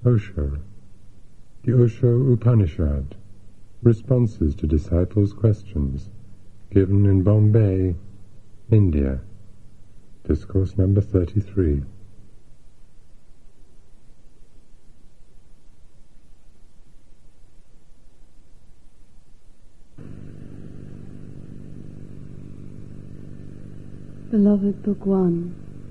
Osho, the Osho Upanishad, responses to disciples' questions, given in Bombay, India. Discourse number 33. Beloved Bhagwan,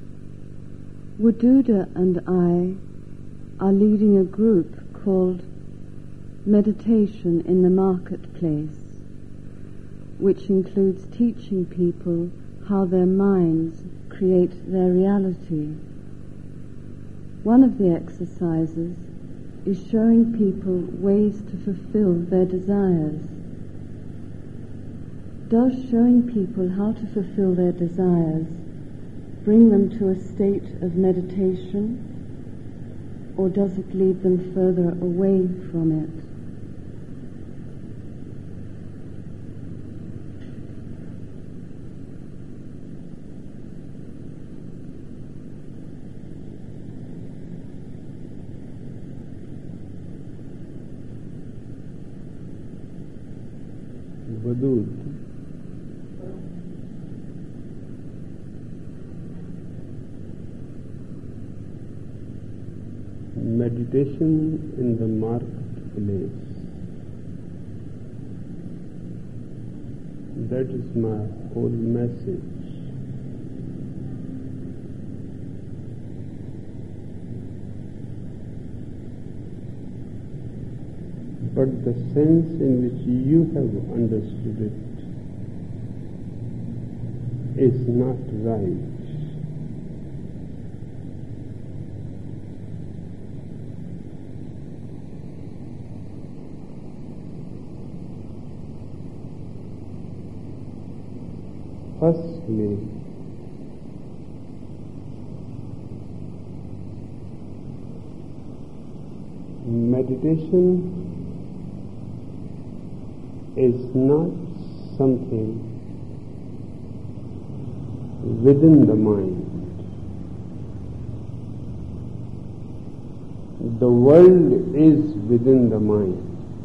Waduda and I are leading a group called Meditation in the Marketplace, which includes teaching people how their minds create their reality. One of the exercises is showing people ways to fulfill their desires. Does showing people how to fulfill their desires bring them to a state of meditation, or does it lead them further away from it? Vadud. Meditation in the marketplace. That is my whole message. But the sense in which you have understood it is not right. Firstly, meditation is not something within the mind. The world is within the mind.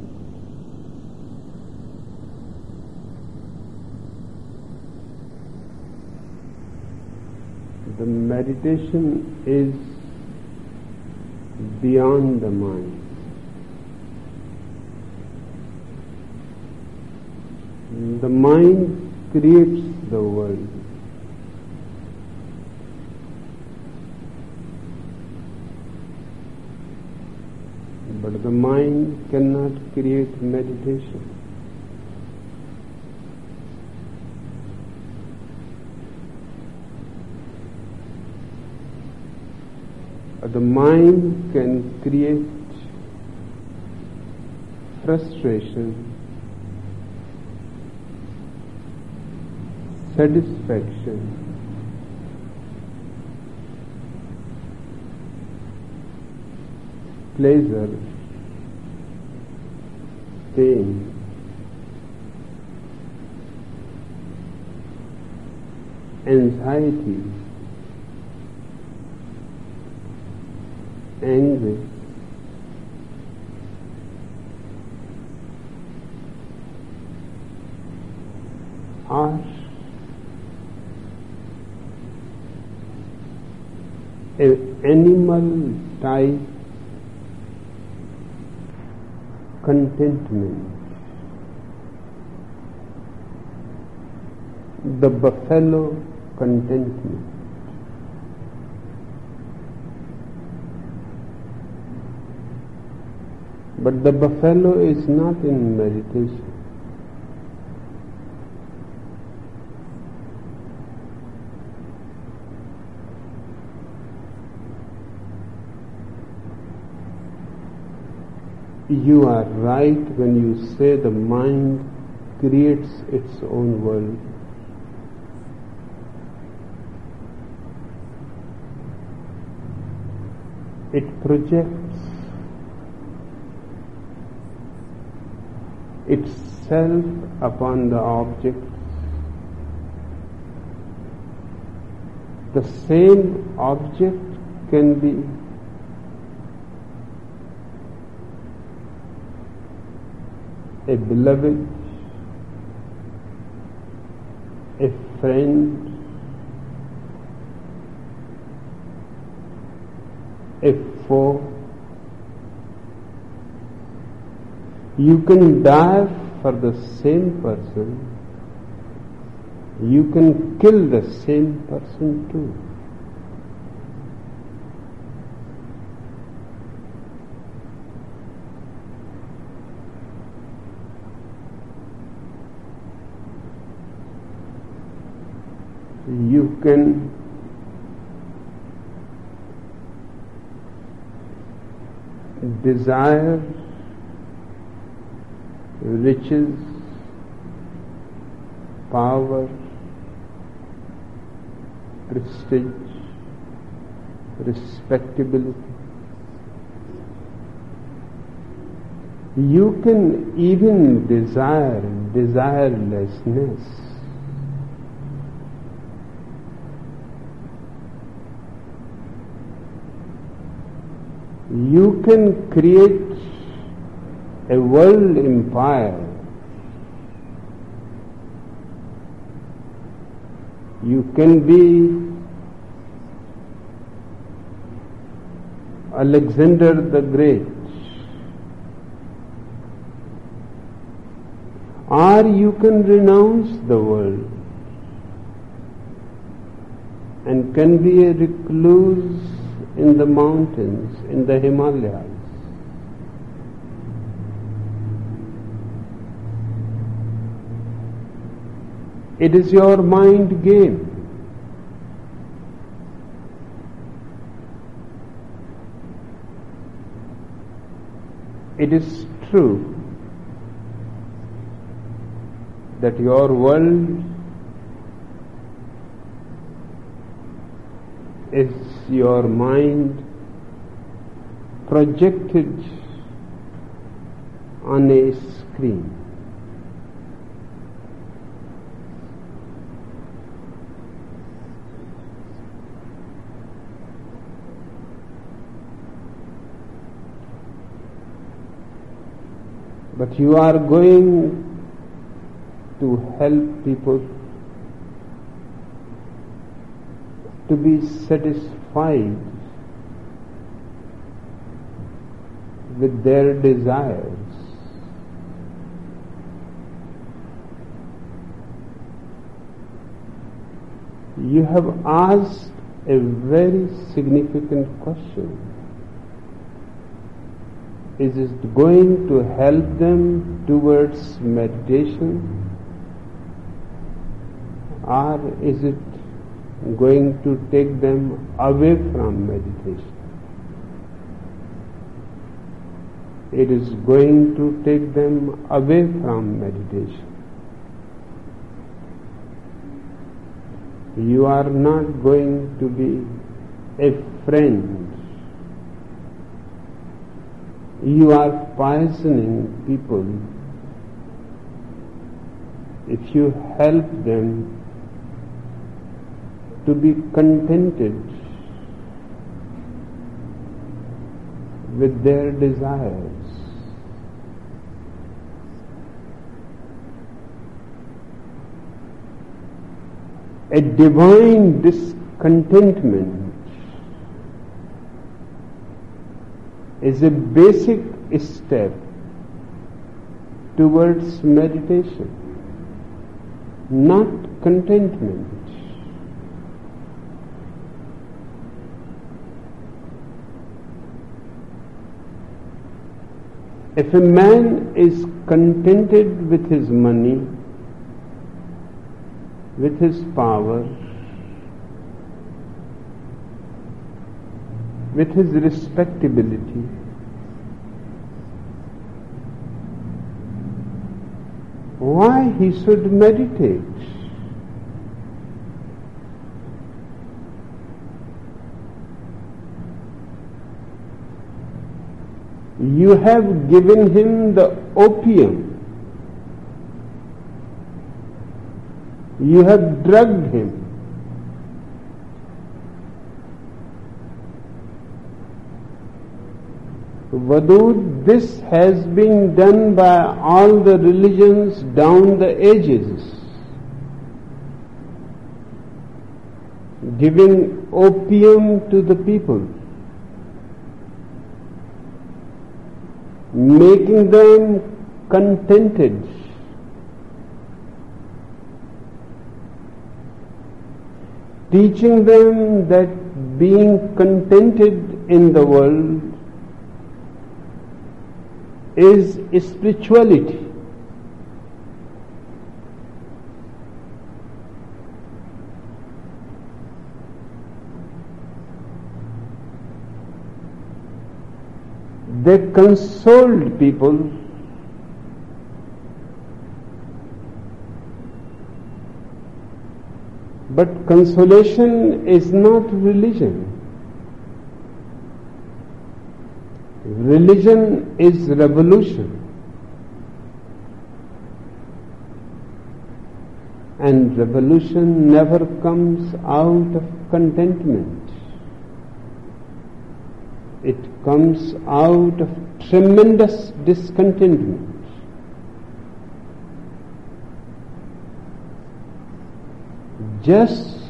The meditation is beyond the mind. The mind creates the world. But the mind cannot create meditation. The mind can create frustration, satisfaction, pleasure, pain, anxiety, anger, are an animal type contentment. The buffalo contentment. But the buffalo is not in meditation. You are right when you say the mind creates its own world. It projects itself upon the objects. The same object can be a beloved, a friend, a foe. You can die for the same person. You can kill the same person too. You can desire riches, power, prestige, respectability. You can even desire desirelessness. You can create a world empire. You can be Alexander the Great, or you can renounce the world and can be a recluse in the mountains, in the Himalayas. It is your mind game. It is true that your world is your mind projected on a screen. But you are going to help people to be satisfied with their desires. You have asked a very significant question. Is it going to help them towards meditation, or is it going to take them away from meditation? It is going to take them away from meditation. You are not going to be a friend. You are poisoning people if you help them to be contented with their desires. A divine discontentment is a basic step towards meditation, not contentment. If a man is contented with his money, with his power, with his respectability, why he should meditate? You have given him the opium. You have drugged him. Vadut, this has been done by all the religions down the ages, giving opium to the people, making them contented, teaching them that being contented in the world is spirituality. They consoled people, but consolation is not religion. Religion is revolution, and revolution never comes out of contentment. It comes out of tremendous discontentment. Just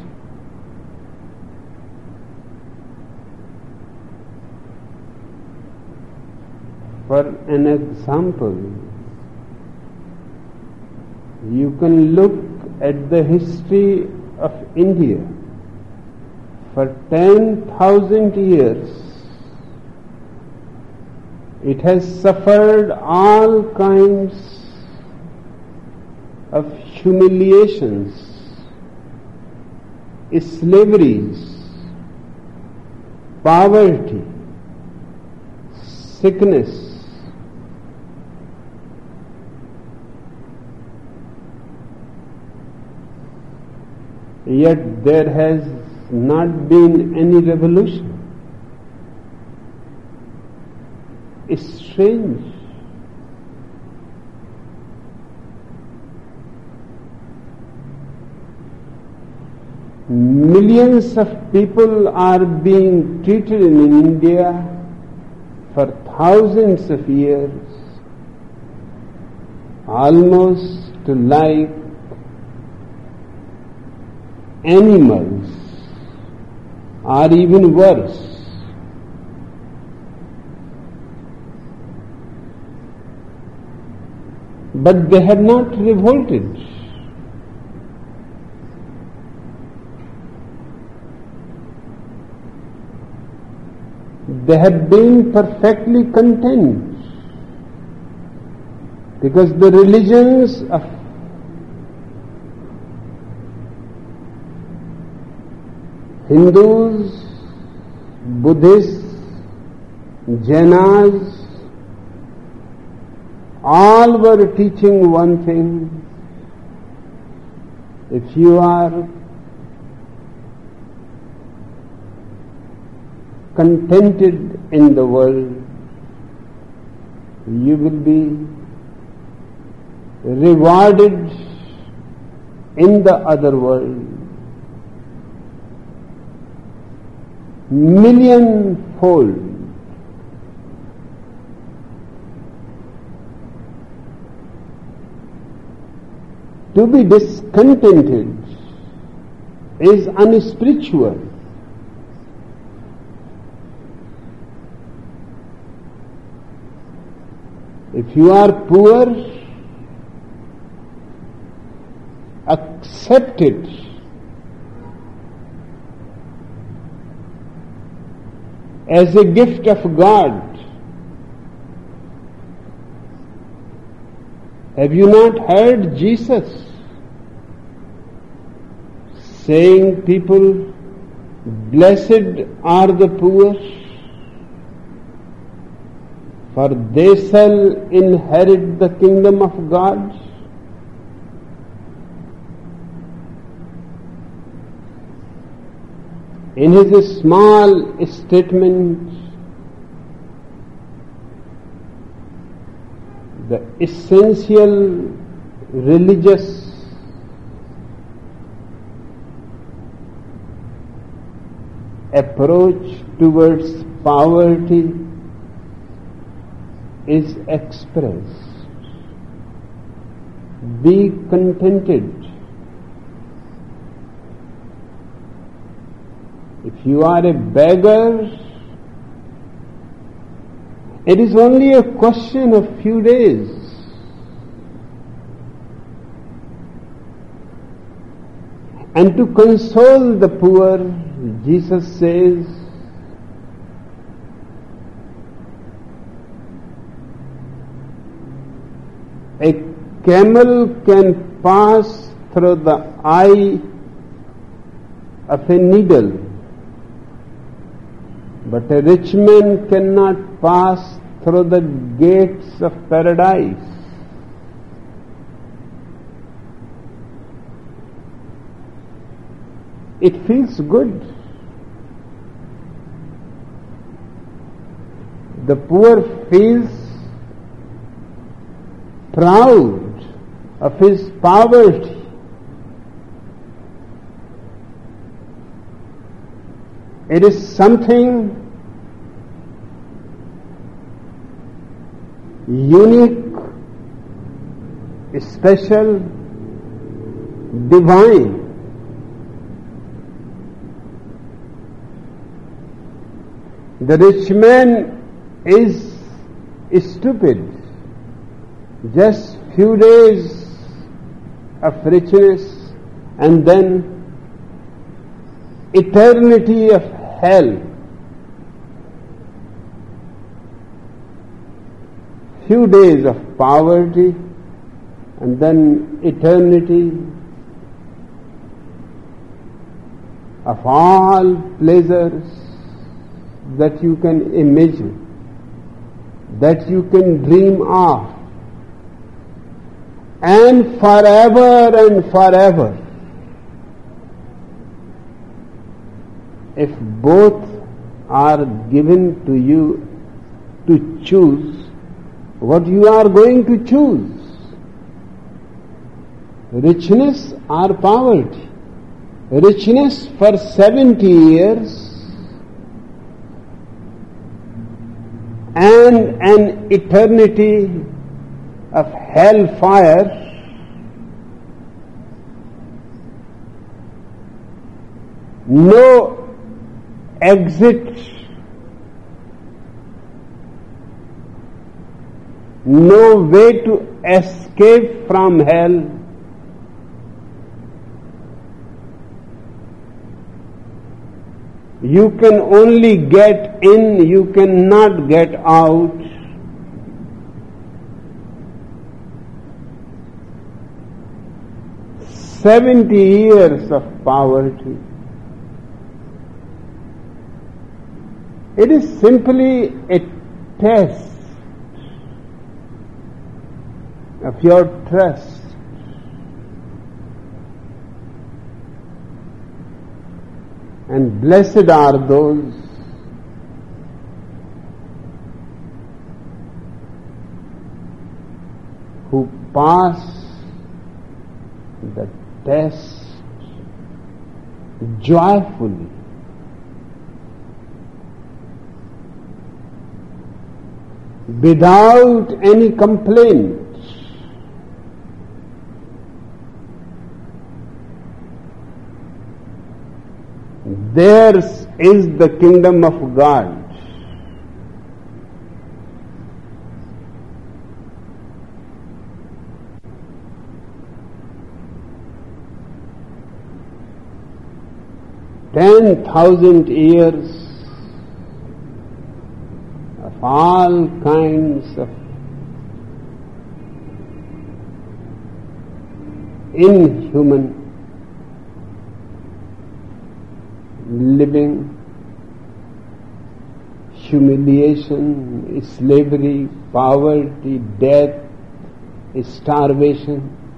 for an example, you can look at the history of India. For 10,000 years, it has suffered all kinds of humiliations, slaveries, poverty, sickness. Yet there has not been any revolution. It's strange. Millions of people are being treated in India for thousands of years, almost like animals, or even worse. But they have not revolted. They have been perfectly content, because the religions of Hindus, Buddhists, Jainas, all were teaching one thing: if you are contented in the world, you will be rewarded in the other world millionfold. To be discontented is unspiritual. If you are poor, accept it. As a gift of God. Have you not heard Jesus saying, people, blessed are the poor, for they shall inherit the kingdom of God? In his small statement, the essential religious approach towards poverty is expressed. Be contented. If you are a beggar, it is only a question of few days. And to console the poor, Jesus says, a camel can pass through the eye of a needle, but a rich man cannot pass through the gates of paradise. It feels good. The poor feels proud of his poverty. It is something unique, special, divine. The rich man is stupid. Just few days of richness and then eternity of hell. Few days of poverty and then eternity of all pleasures that you can imagine, that you can dream of, and forever. If both are given to you to choose, what you are going to choose? Richness or poverty? Richness for 70 years and an eternity of hellfire. No exit, no way to escape from hell. You can only get in, you cannot get out. "70 years of poverty. It is simply a test of your trust. And blessed are those who pass the test joyfully. Without any complaint. Theirs is the kingdom of God. "10,000 years of all kinds of inhuman living, humiliation, slavery, poverty, death, starvation.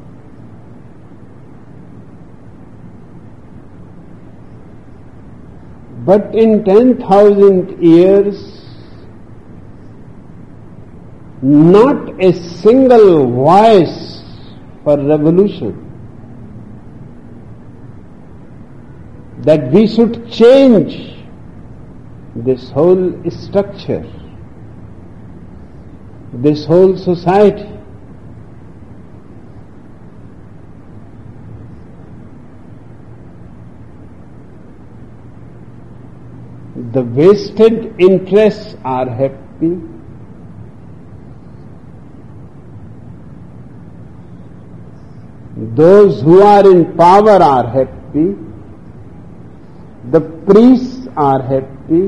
But in 10,000 years, not a single voice for revolution. That we should change this whole structure. this whole society. The vested interests are happy. Those who are in power are happy. The priests are happy.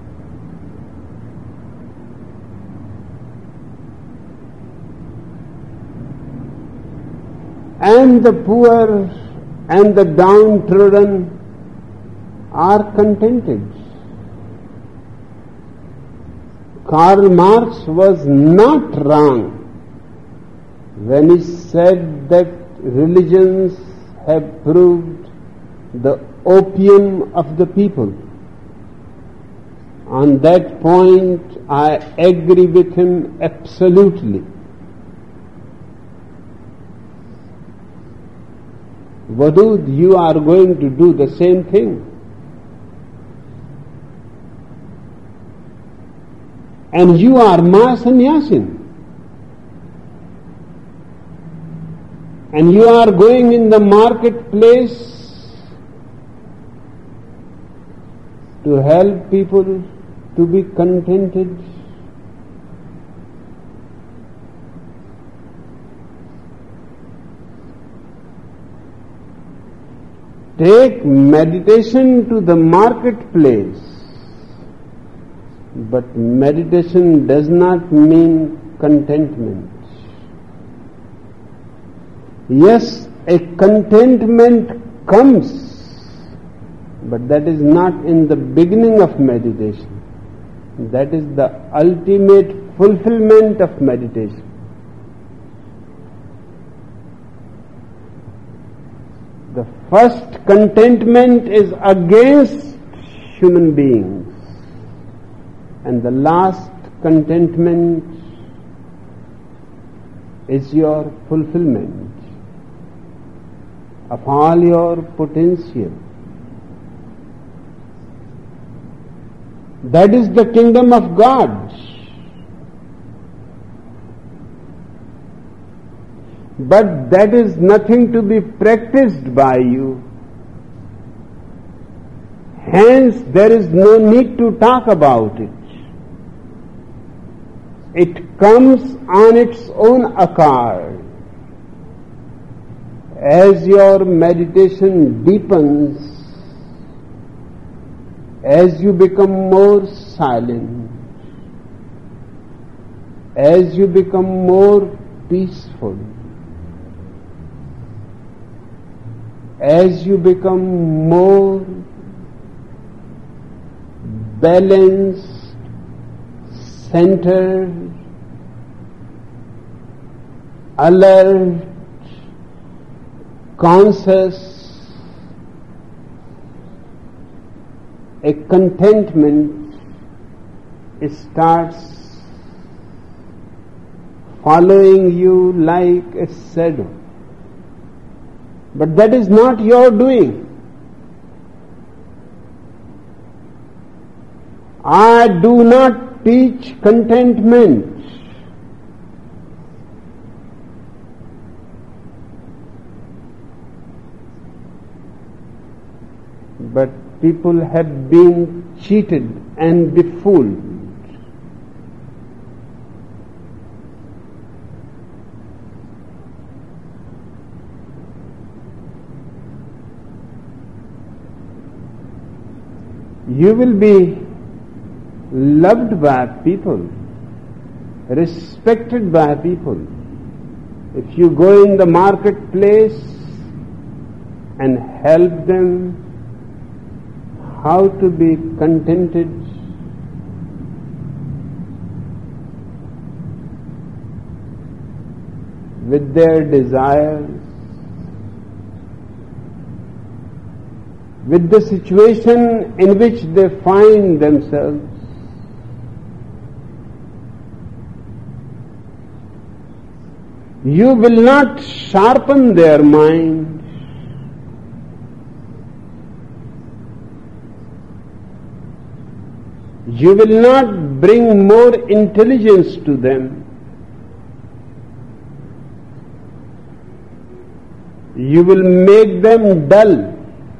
And the poor and the downtrodden are contented. Karl Marx was not wrong when he said that religions have proved the opium of the people. On that point, I agree with him absolutely. Vadud, you are going to do the same thing. And you are Mahasannyasin. And you are going in the marketplace to help people to be contented. Take meditation to the marketplace. But meditation does not mean contentment. Yes, a contentment comes, but that is not in the beginning of meditation. That is the ultimate fulfillment of meditation. The first contentment is against human beings. And the last contentment is your fulfillment of all your potential. That is the kingdom of God. But that is nothing to be practiced by you. Hence, there is no need to talk about it. It comes on its own accord. As your meditation deepens, as you become more silent, as you become more peaceful, as you become more balanced, centered, alert, conscious, a contentment starts following you like a shadow. But that is not your doing. I do not teach contentment. But people have been cheated and befooled. You will be loved by people, respected by people. If you go in the marketplace and help them how to be contented, with their desires, with the situation in which they find themselves, you will not sharpen their mind. You will not bring more intelligence to them. You will make them dull.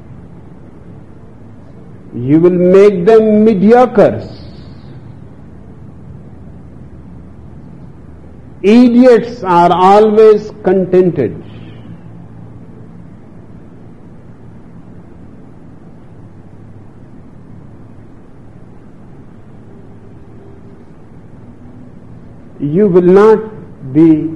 You will make them mediocres. Idiots are always contented. You will not be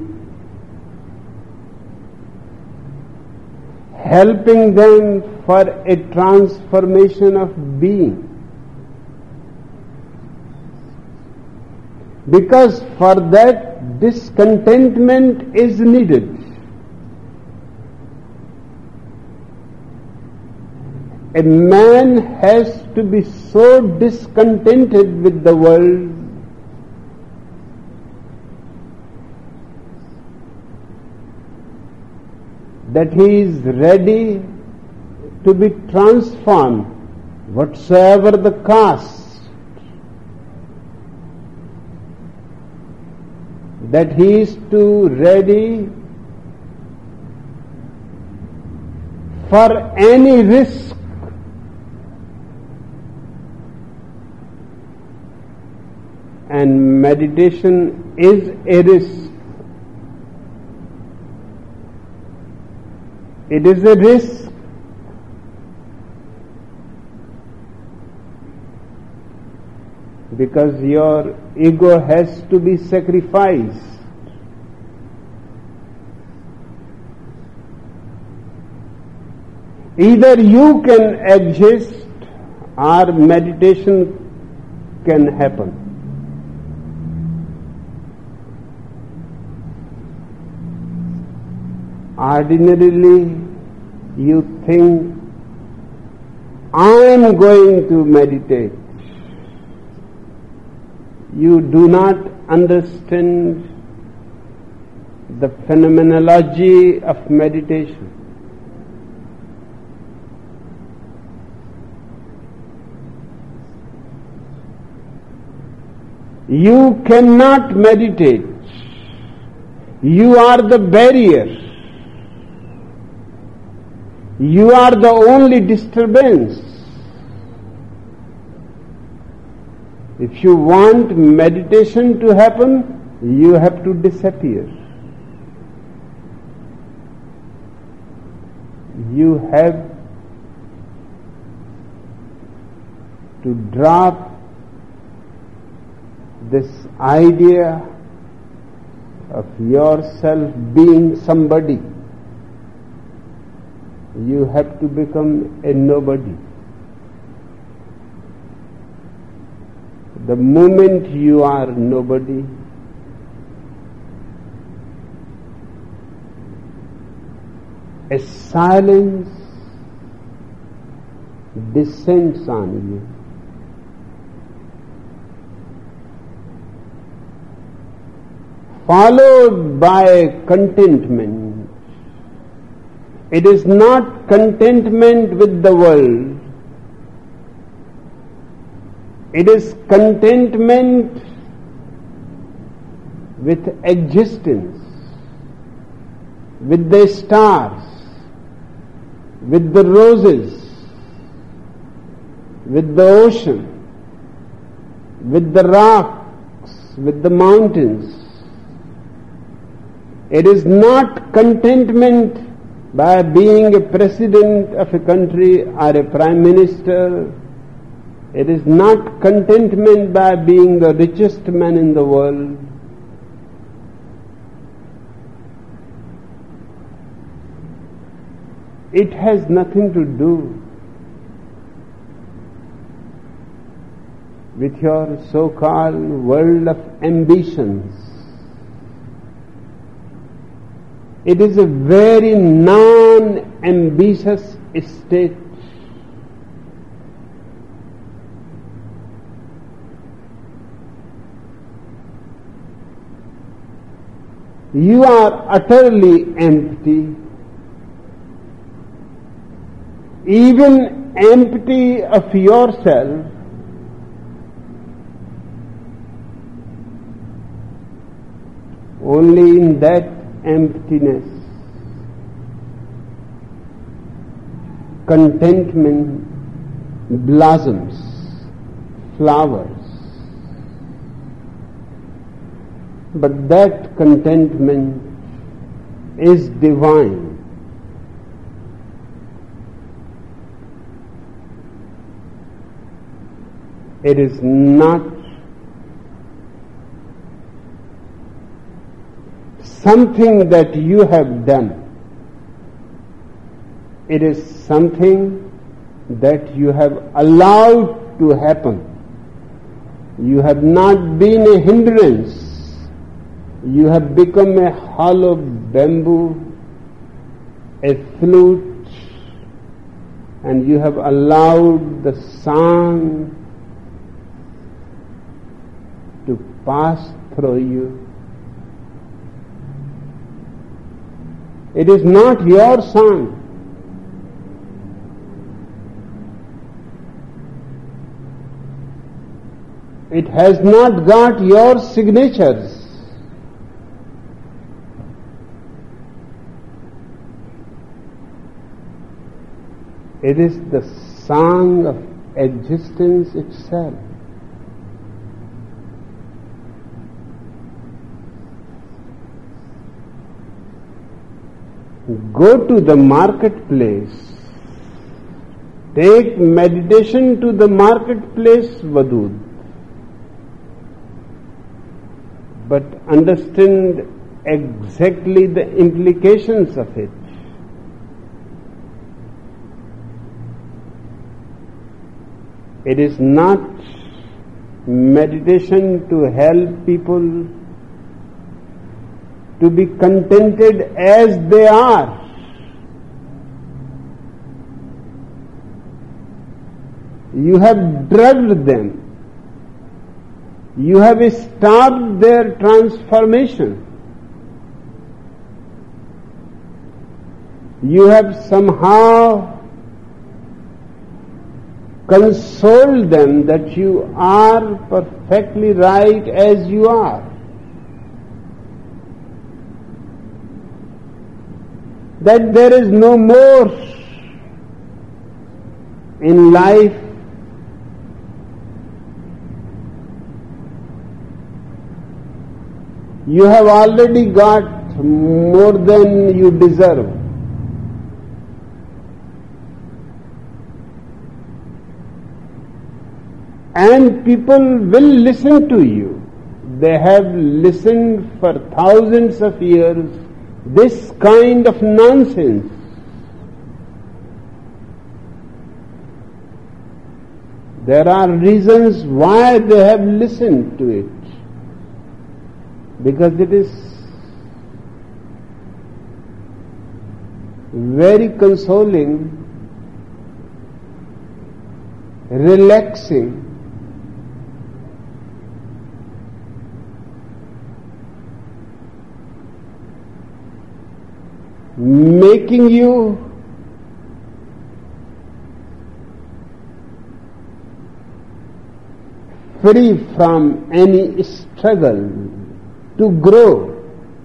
helping them for a transformation of being. Because for that discontentment is needed. A man has to be so discontented with the world that he is ready to be transformed, whatsoever the cost. That he is too ready for any risk. And meditation is a risk. It is a risk because your ego has to be sacrificed. Either you can exist or meditation can happen. Ordinarily, you think, I am going to meditate. You do not understand the phenomenology of meditation. You cannot meditate. You are the barrier. You are the only disturbance. If you want meditation to happen, you have to disappear. You have to drop this idea of yourself being somebody. You have to become a nobody. The moment you are nobody, a silence descends on you. Followed by contentment. It is not contentment with the world. It is contentment with existence, with the stars, with the roses, with the ocean, with the rocks, with the mountains. It is not contentment by being a president of a country or a prime minister. It is not contentment by being the richest man in the world. It has nothing to do with your so-called world of ambitions. It is a very non-ambitious state. You are utterly empty, even empty of yourself. Only in that emptiness contentment blossoms, flowers. But that contentment is divine. It is not something that you have done. It is something that you have allowed to happen. You have not been a hindrance. You have become a hollow bamboo, a flute, and you have allowed the song to pass through you. It is not your song. It has not got your signatures. It is the song of existence itself. Go to the marketplace. Take meditation to the marketplace, Vadud. But understand exactly the implications of it. It is not meditation to help people to be contented as they are. You have drugged them. You have stopped their transformation. You have somehow consoled them that you are perfectly right as you are. That there is no more in life you have already got more than you deserve. And people will listen to you. They have listened for thousands of years, this kind of nonsense. There are reasons why they have listened to it. Because it is very consoling, relaxing, making you free from any struggle to grow,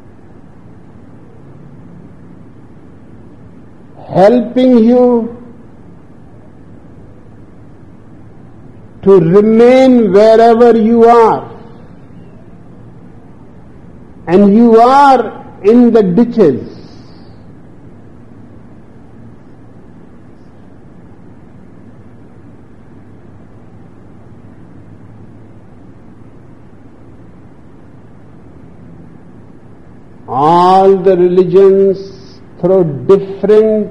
helping you to remain wherever you are. And you are in the ditches. All the religions, through different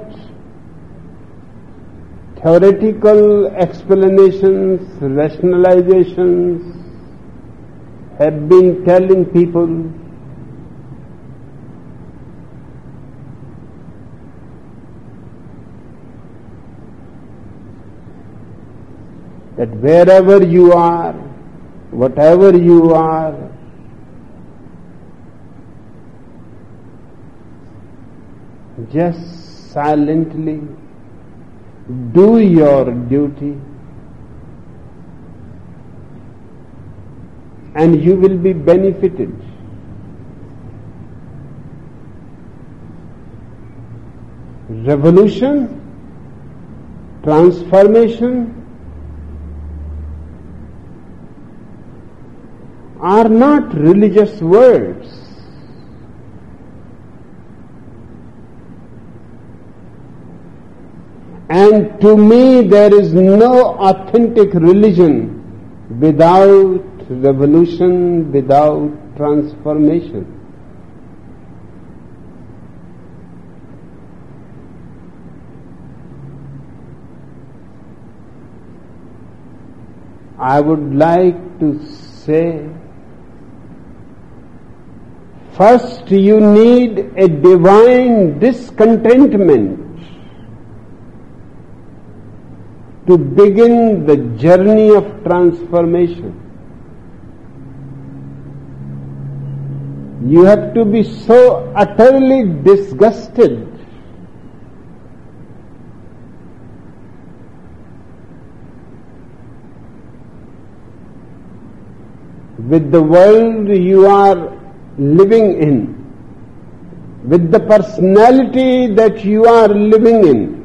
theoretical explanations, rationalizations, have been telling people that wherever you are, whatever you are, just silently do your duty and you will be benefited. Revolution transformation are not religious words. And to me there is no authentic religion without revolution, without transformation. I would like to say, first you need a divine discontentment to begin the journey of transformation. You have to be so utterly disgusted with the world you are living in, with the personality that you are living in.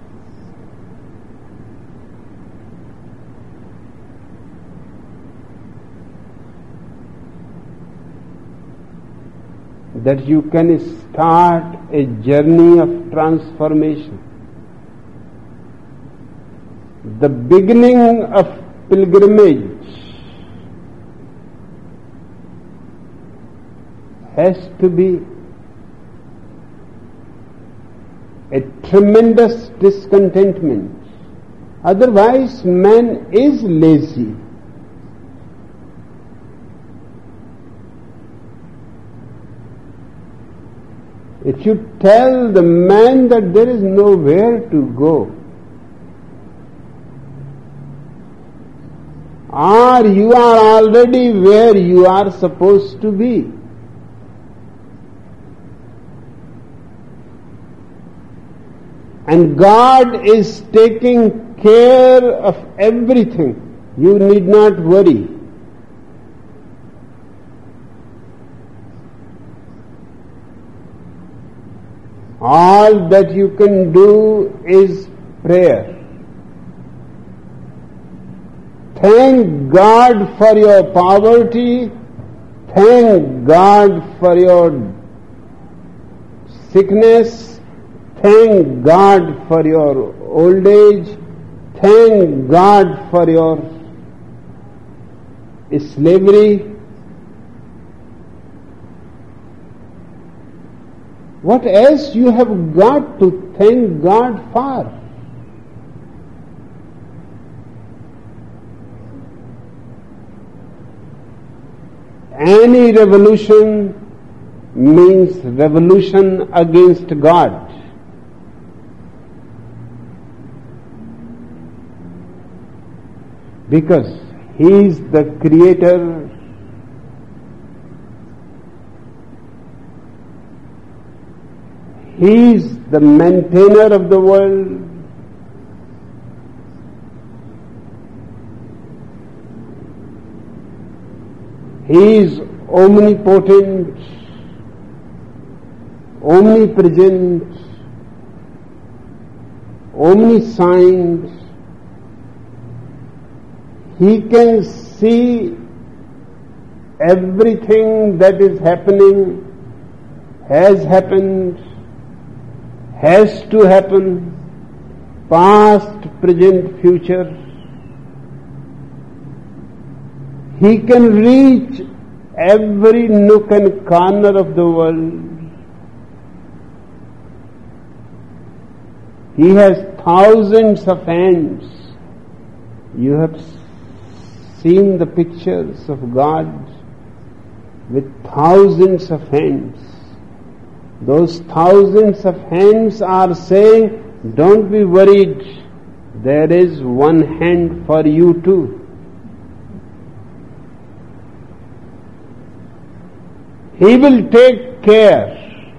That you can start a journey of transformation. The beginning of pilgrimage has to be a tremendous discontentment. Otherwise, man is lazy. If you tell the man that there is nowhere to go, or you are already where you are supposed to be, and God is taking care of everything, you need not worry. All that you can do is prayer. Thank God for your poverty. Thank God for your sickness. Thank God for your old age. Thank God for your slavery. What else you have got to thank God for? Any revolution means revolution against God. Because He is the creator, He is the maintainer of the world, He is omnipotent, omnipresent, omniscient. He can see everything that is happening, has happened, has to happen, past, present, future. He can reach every nook and corner of the world. He has thousands of hands. You have seen the pictures of God with thousands of hands. Those thousands of hands are saying, don't be worried, there is one hand for you too. He will take care.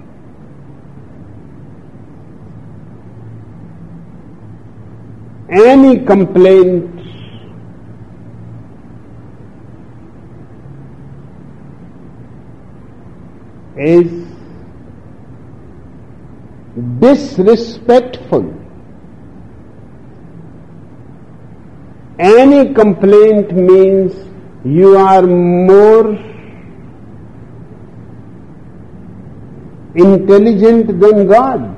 Any complaint is disrespectful Any complaint means you are more intelligent than God.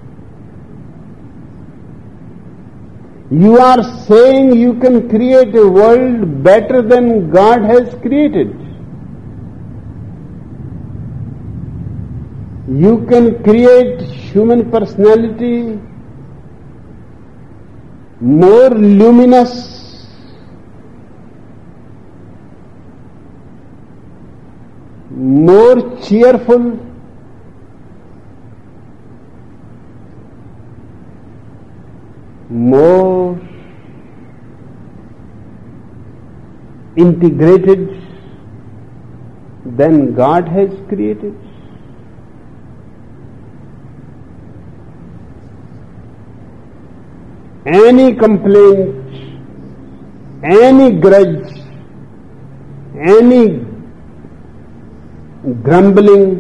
You are saying you can create a world better than God has created. You can create human personality more luminous, more cheerful, more integrated than God has created. Any complaint, any grudge, any grumbling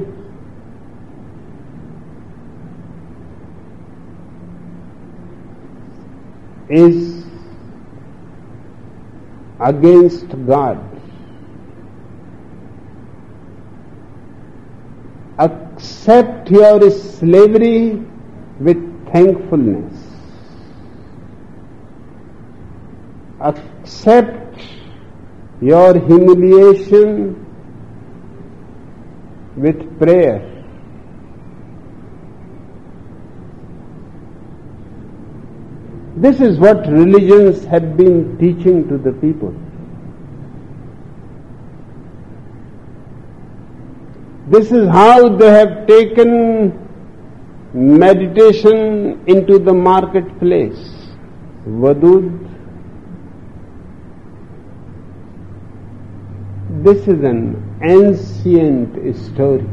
is against God. Accept your slavery with thankfulness. Accept your humiliation with prayer. This is what religions have been teaching to the people. This is how they have taken meditation into the marketplace. Vadud. This is an ancient story.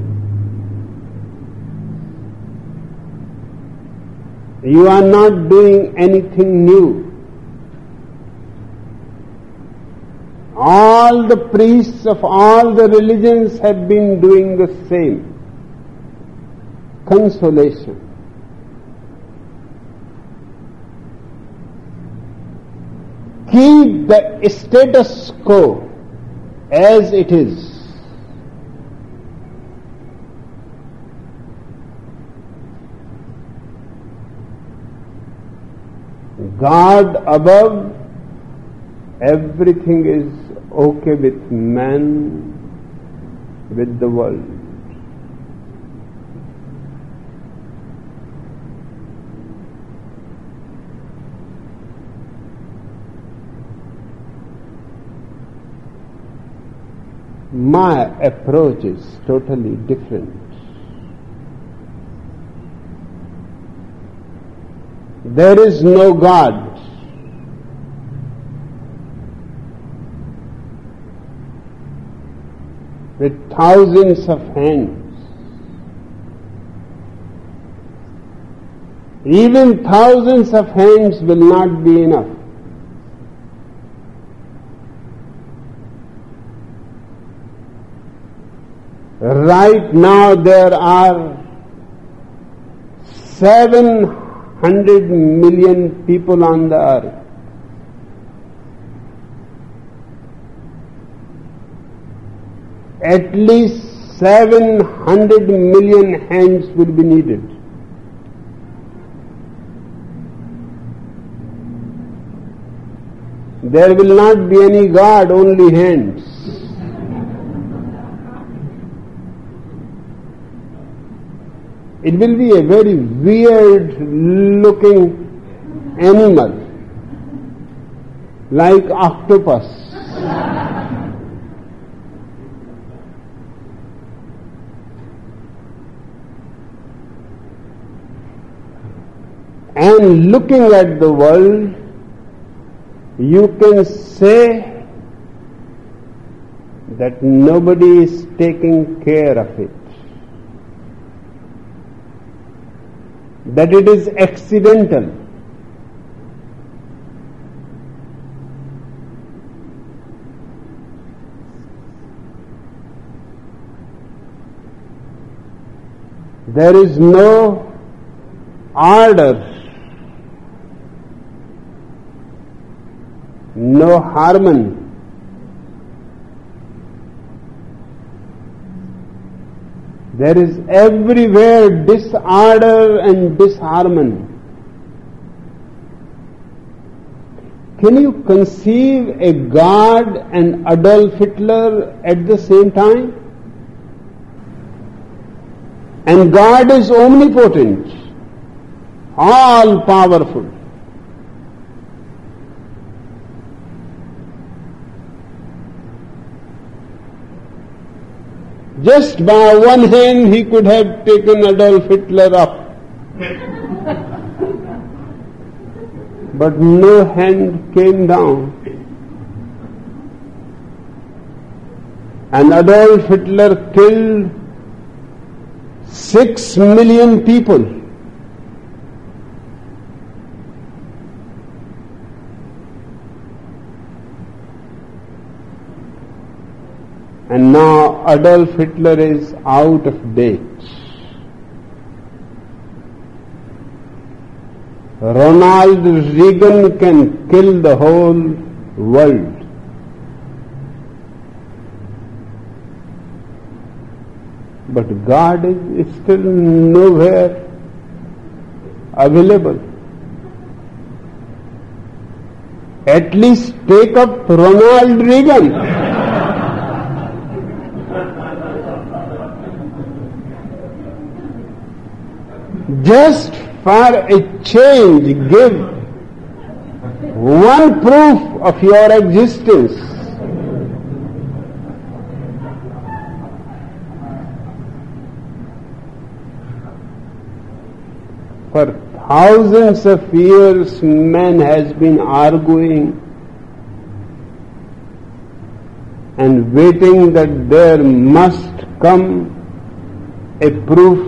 You are not doing anything new. All the priests of all the religions have been doing the same. Consolation. Keep the status quo as it is. God above, everything is okay with man, with the world. My approach is totally different. There is no God. With thousands of hands. Even thousands of hands will not be enough. Right now there are 700 million people on the earth. At least 700 million hands will be needed. There will not be any God, only hands. It will be a very weird looking animal, like octopus. And looking at the world, you can say that nobody is taking care of it. That it is accidental. There is no order, no harmony. There is everywhere disorder and disharmony. Can you conceive a God and Adolf Hitler at the same time? And God is omnipotent, all powerful. Just by one hand he could have taken Adolf Hitler up. But no hand came down. And Adolf Hitler killed 6 million people. And now Adolf Hitler is out of date. Ronald Reagan can kill the whole world. But God is still nowhere available. At least take up Ronald Reagan. Just for a change, give one proof of your existence. For thousands of years, man has been arguing and waiting that there must come a proof.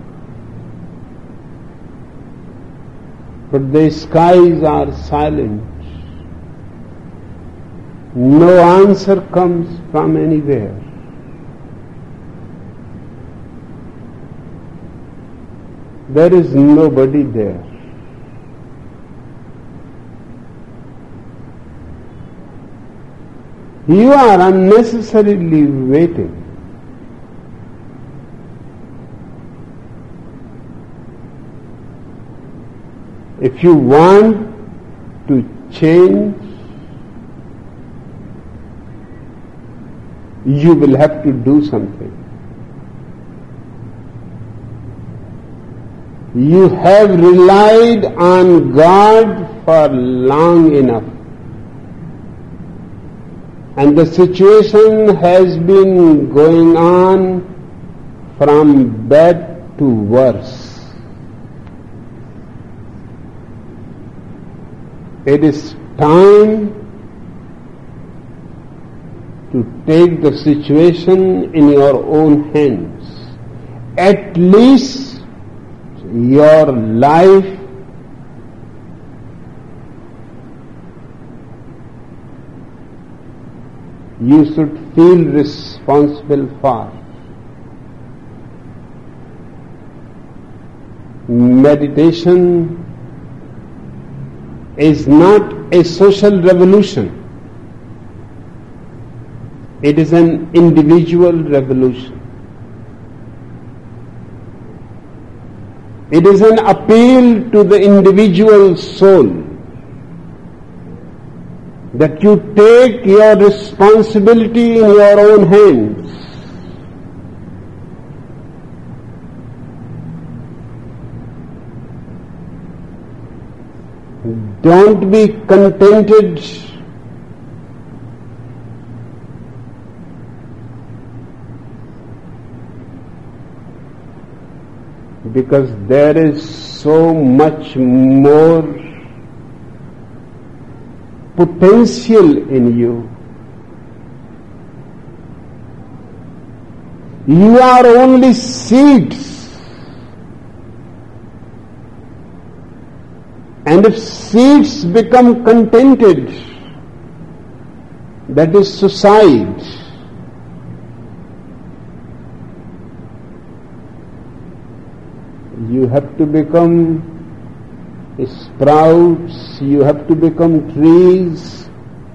But the skies are silent. No answer comes from anywhere. There is nobody there. You are unnecessarily waiting. If you want to change, you will have to do something. You have relied on God for long enough, and the situation has been going on from bad to worse. It is time to take the situation in your own hands. At least your life you should feel responsible for. Meditation is not a social revolution. It is an individual revolution. It is an appeal to the individual soul that you take your responsibility in your own hands. Don't be contented because there is so much more potential in you. You are only seeds. And if seeds become contented, that is suicide. You have to become sprouts, you have to become trees,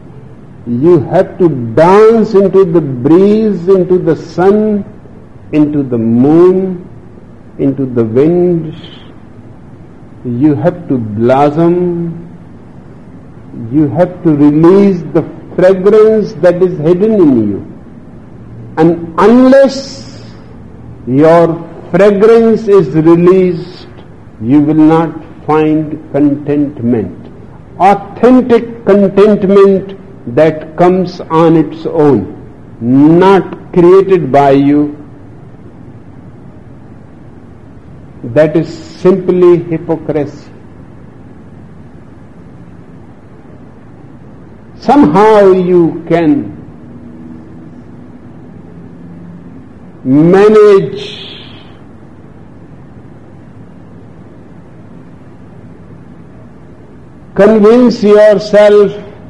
You have to dance into the breeze, into the sun, into the moon, into the wind. You have to blossom. You have to release the fragrance that is hidden in you. And unless your fragrance is released, you will not find contentment. Authentic contentment that comes on its own, not created by you. That is simply hypocrisy. Somehow you can manage convince yourself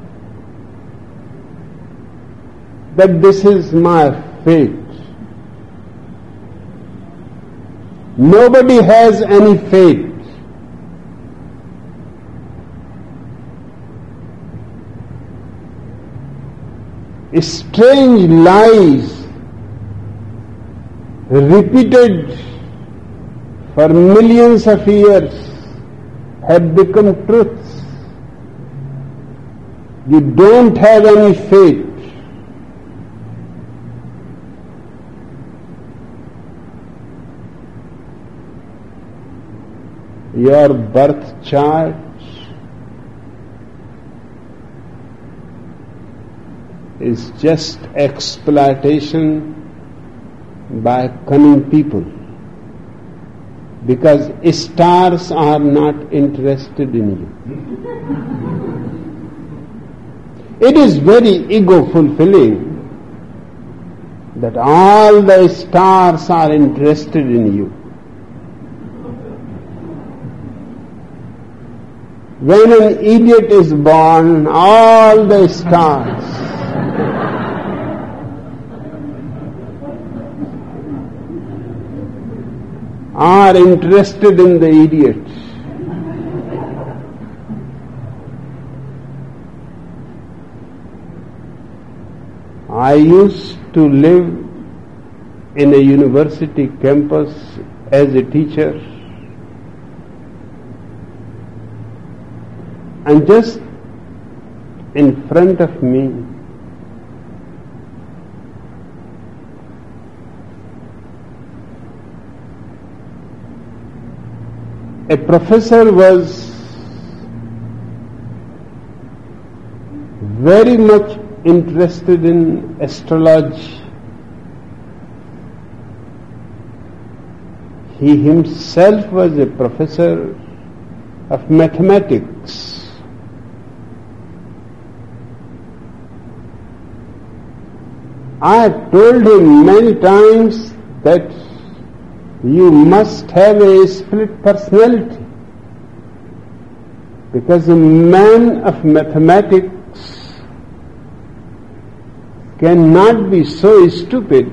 that this is my fate. Nobody has any fate. Strange lies repeated for millions of years have become truths. You don't have any fate. Your birth chart is just exploitation by cunning people, because stars are not interested in you. It is very ego-fulfilling that all the stars are interested in you. When an idiot is born, all the stars are interested in the idiot. I used to live in a university campus as a teacher, and just in front of me a professor was very much interested in astrology. He himself was a professor of mathematics. I told him many times that you must have a split personality, because a man of mathematics cannot be so stupid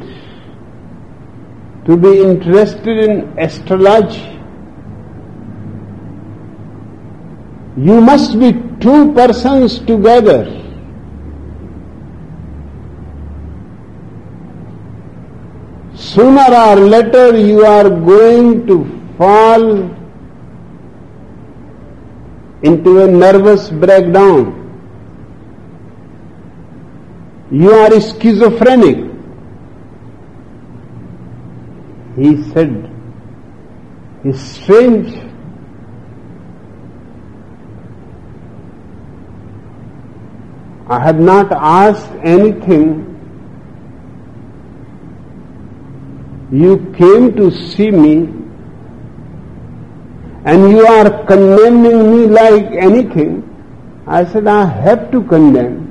to be interested in astrology. You must be two persons together. Sooner or later you are going to fall into a nervous breakdown. You are schizophrenic. He said, it's strange. I have not asked anything. You came to see me and you are condemning me like anything. I said, I have to condemn,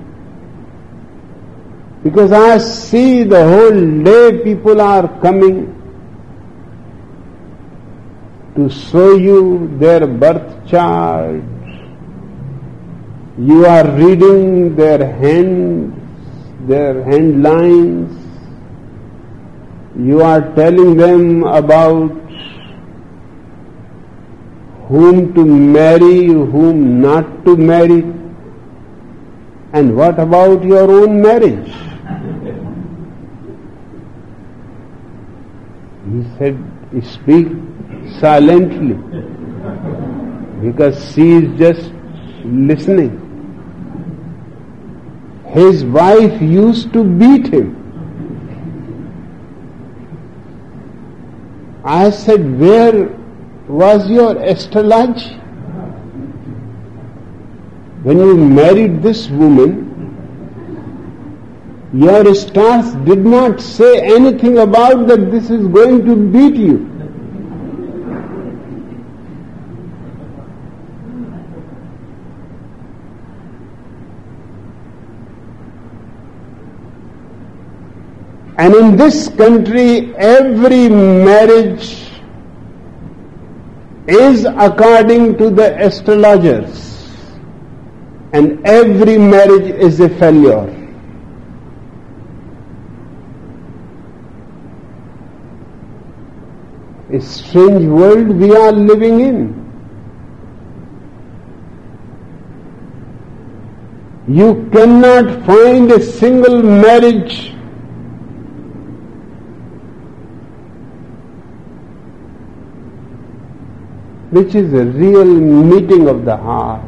because I see the whole day people are coming to show you their birth chart. You are reading their hand lines. You are telling them about whom to marry, whom not to marry. And what about your own marriage? He said, speak silently, because she is just listening. His wife used to beat him. I said, where was your astrology? When you married this woman, your stars did not say anything about that this is going to beat you. And in this country, every marriage is according to the astrologers, and every marriage is a failure. A strange world we are living in. You cannot find a single marriage which is a real meeting of the hearts.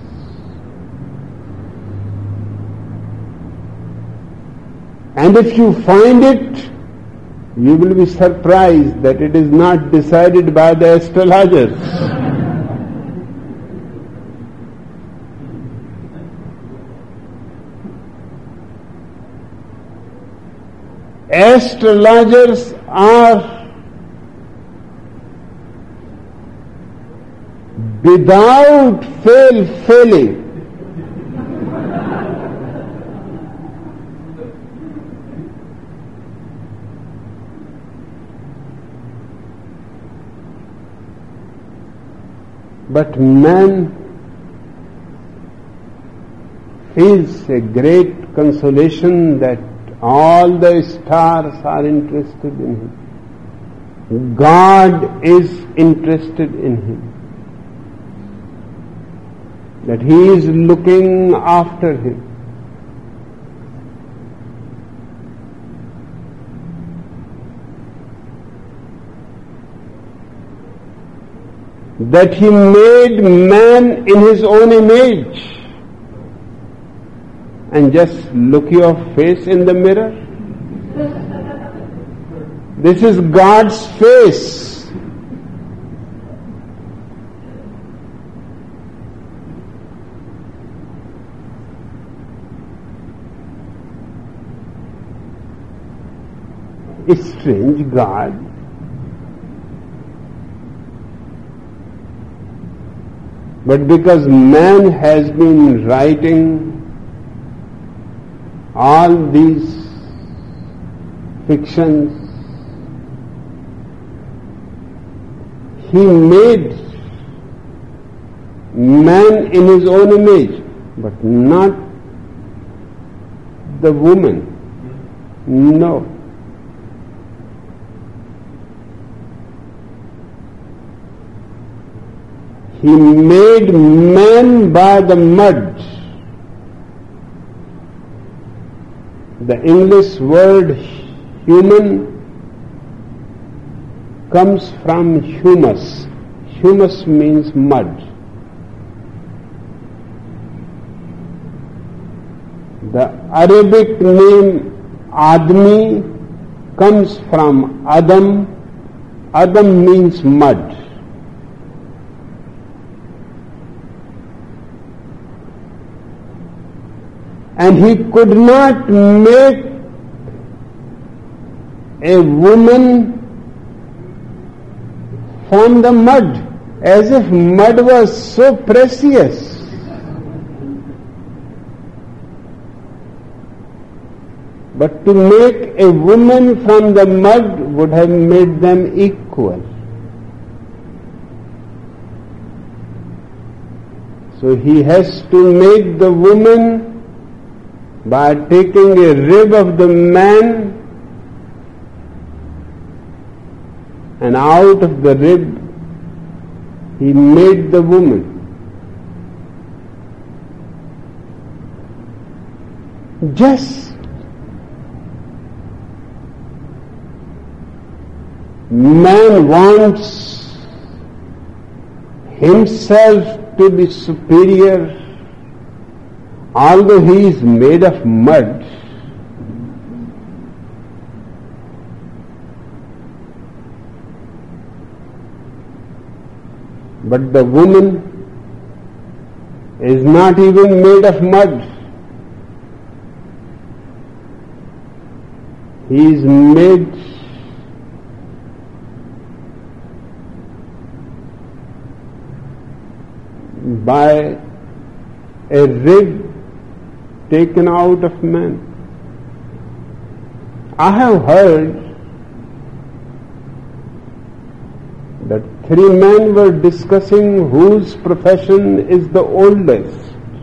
And if you find it, you will be surprised that it is not decided by the astrologers. Astrologers are without failing. But man feels a great consolation that all the stars are interested in him. God is interested in him. That he is looking after him. That he made man in his own image. And just look your face in the mirror. This is God's face. A strange God. But because man has been writing all these fictions, he made man in his own image, but not the woman. No. He made man by the mud. The English word human comes from humus. Humus means mud. The Arabic name Admi comes from Adam. Adam means mud. And he could not make a woman from the mud, as if mud was so precious. But to make a woman from the mud would have made them equal. So he has to make the woman by taking a rib of the man, and out of the rib he made the woman. Just man wants himself to be superior, although he is made of mud. But the woman is not even made of mud. He is made by a rib taken out of man. I have heard that 3 men were discussing whose profession is the oldest.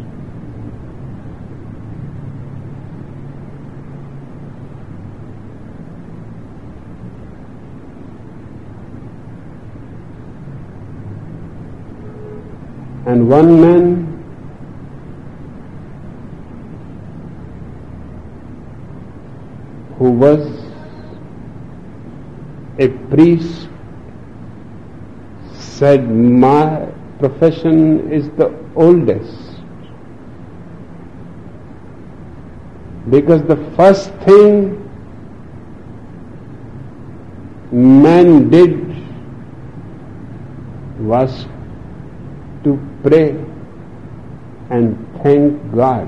And one man who was a priest said, my profession is the oldest, because the first thing man did was to pray and thank God.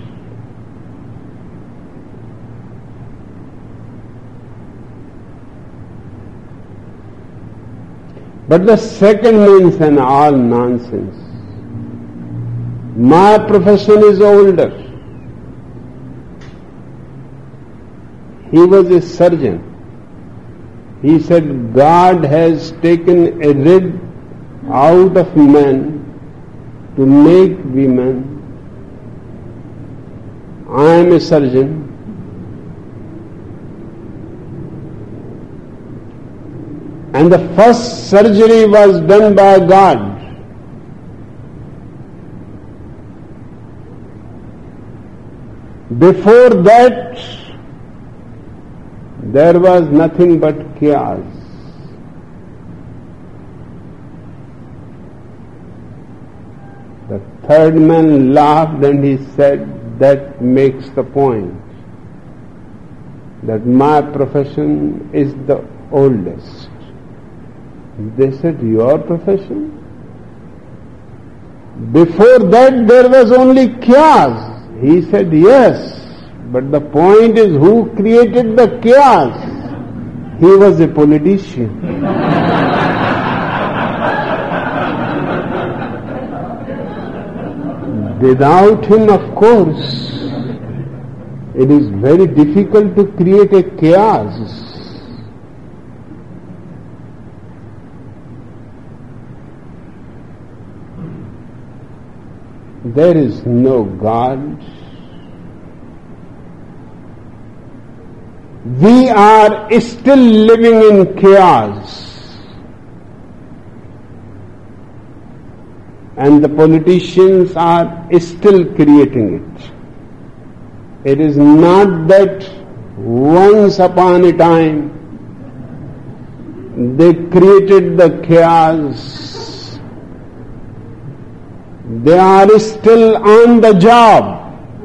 But the second means an all nonsense. My profession is older. He was a surgeon. He said, God has taken a rib out of man to make women. I am a surgeon. And the first surgery was done by God. Before that, there was nothing but chaos. The third man laughed and he said, that makes the point, that my profession is the oldest. They said, your profession? Before that there was only chaos. He said, yes, but the point is who created the chaos? He was a politician. Without him, of course, it is very difficult to create a chaos. There is no God. We are still living in chaos. And the politicians are still creating it. It is not that once upon a time they created the chaos. They are still on the job.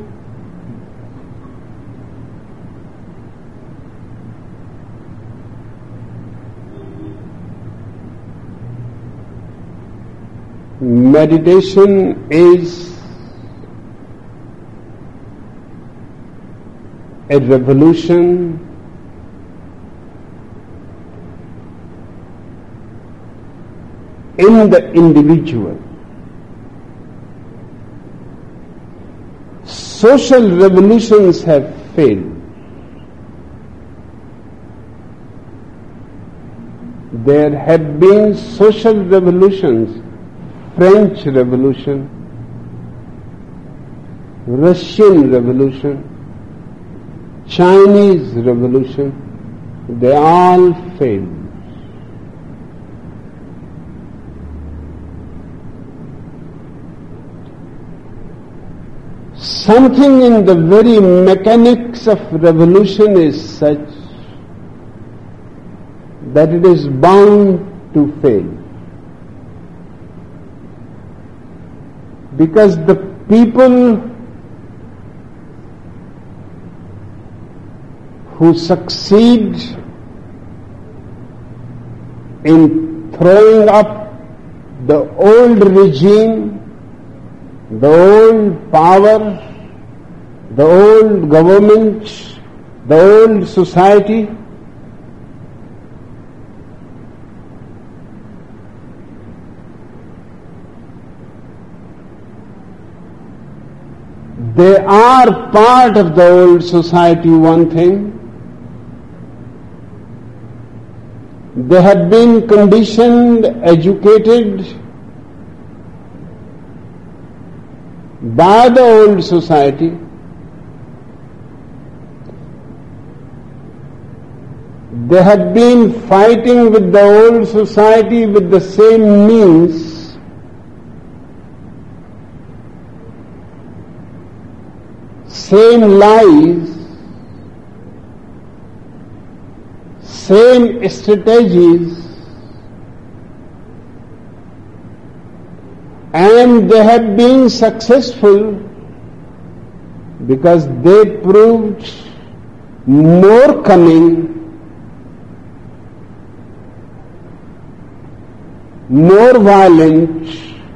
Meditation is a revolution in the individual. Social revolutions have failed. There have been social revolutions, French Revolution, Russian Revolution, Chinese Revolution, they all failed. something in the very mechanics of revolution is such that it is bound to fail. Because the people who succeed in throwing up the old regime, the old power, the old government, the old society, they are part of the old society, one thing. They have been conditioned, educated by the old society. They have been fighting with the old society with the same means. Same lies, same strategies, and they have been successful because they proved more cunning, more violent,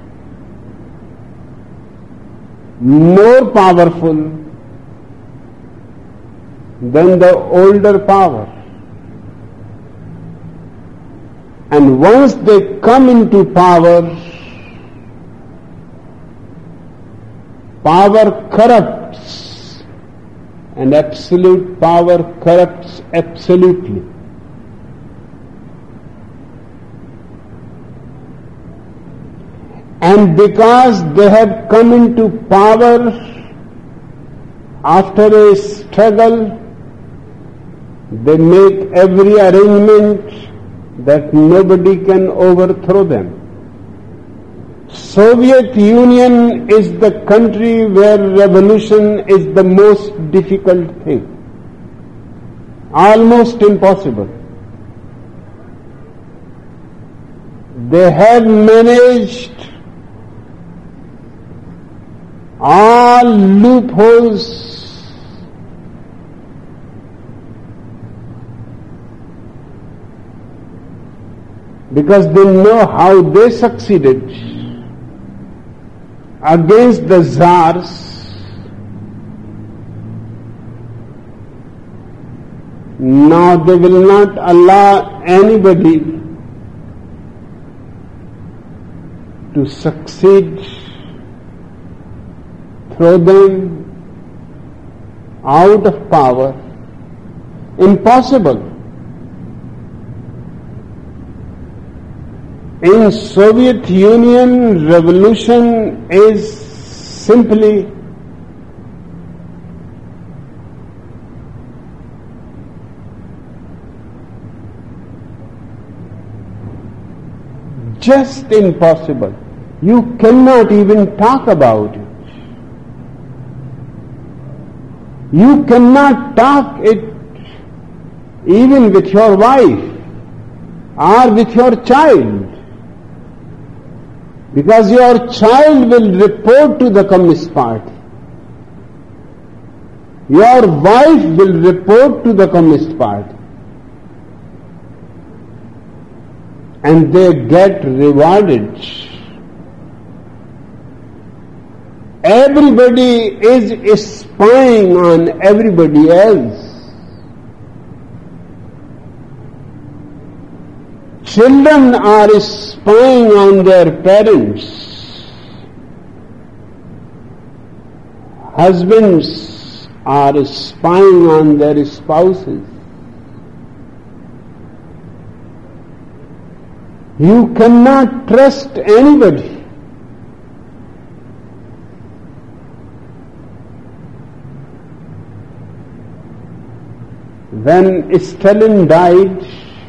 more powerful than the older power. And once they come into power, power corrupts, and absolute power corrupts absolutely. And because they have come into power after a struggle, they make every arrangement that nobody can overthrow them. Soviet Union is the country where revolution is the most difficult thing, almost impossible. They have managed all loopholes because they know how they succeeded against the czars. Now they will not allow anybody to succeed, throw them out of power. Impossible. In Soviet Union, revolution is simply just impossible. You cannot even talk about it. You cannot talk it even with your wife or with your child, because your child will report to the Communist Party. Your wife will report to the Communist Party. And they get rewarded. Everybody is spying on everybody else. Children are spying on their parents. Husbands are spying on their spouses. You cannot trust anybody. When Stalin died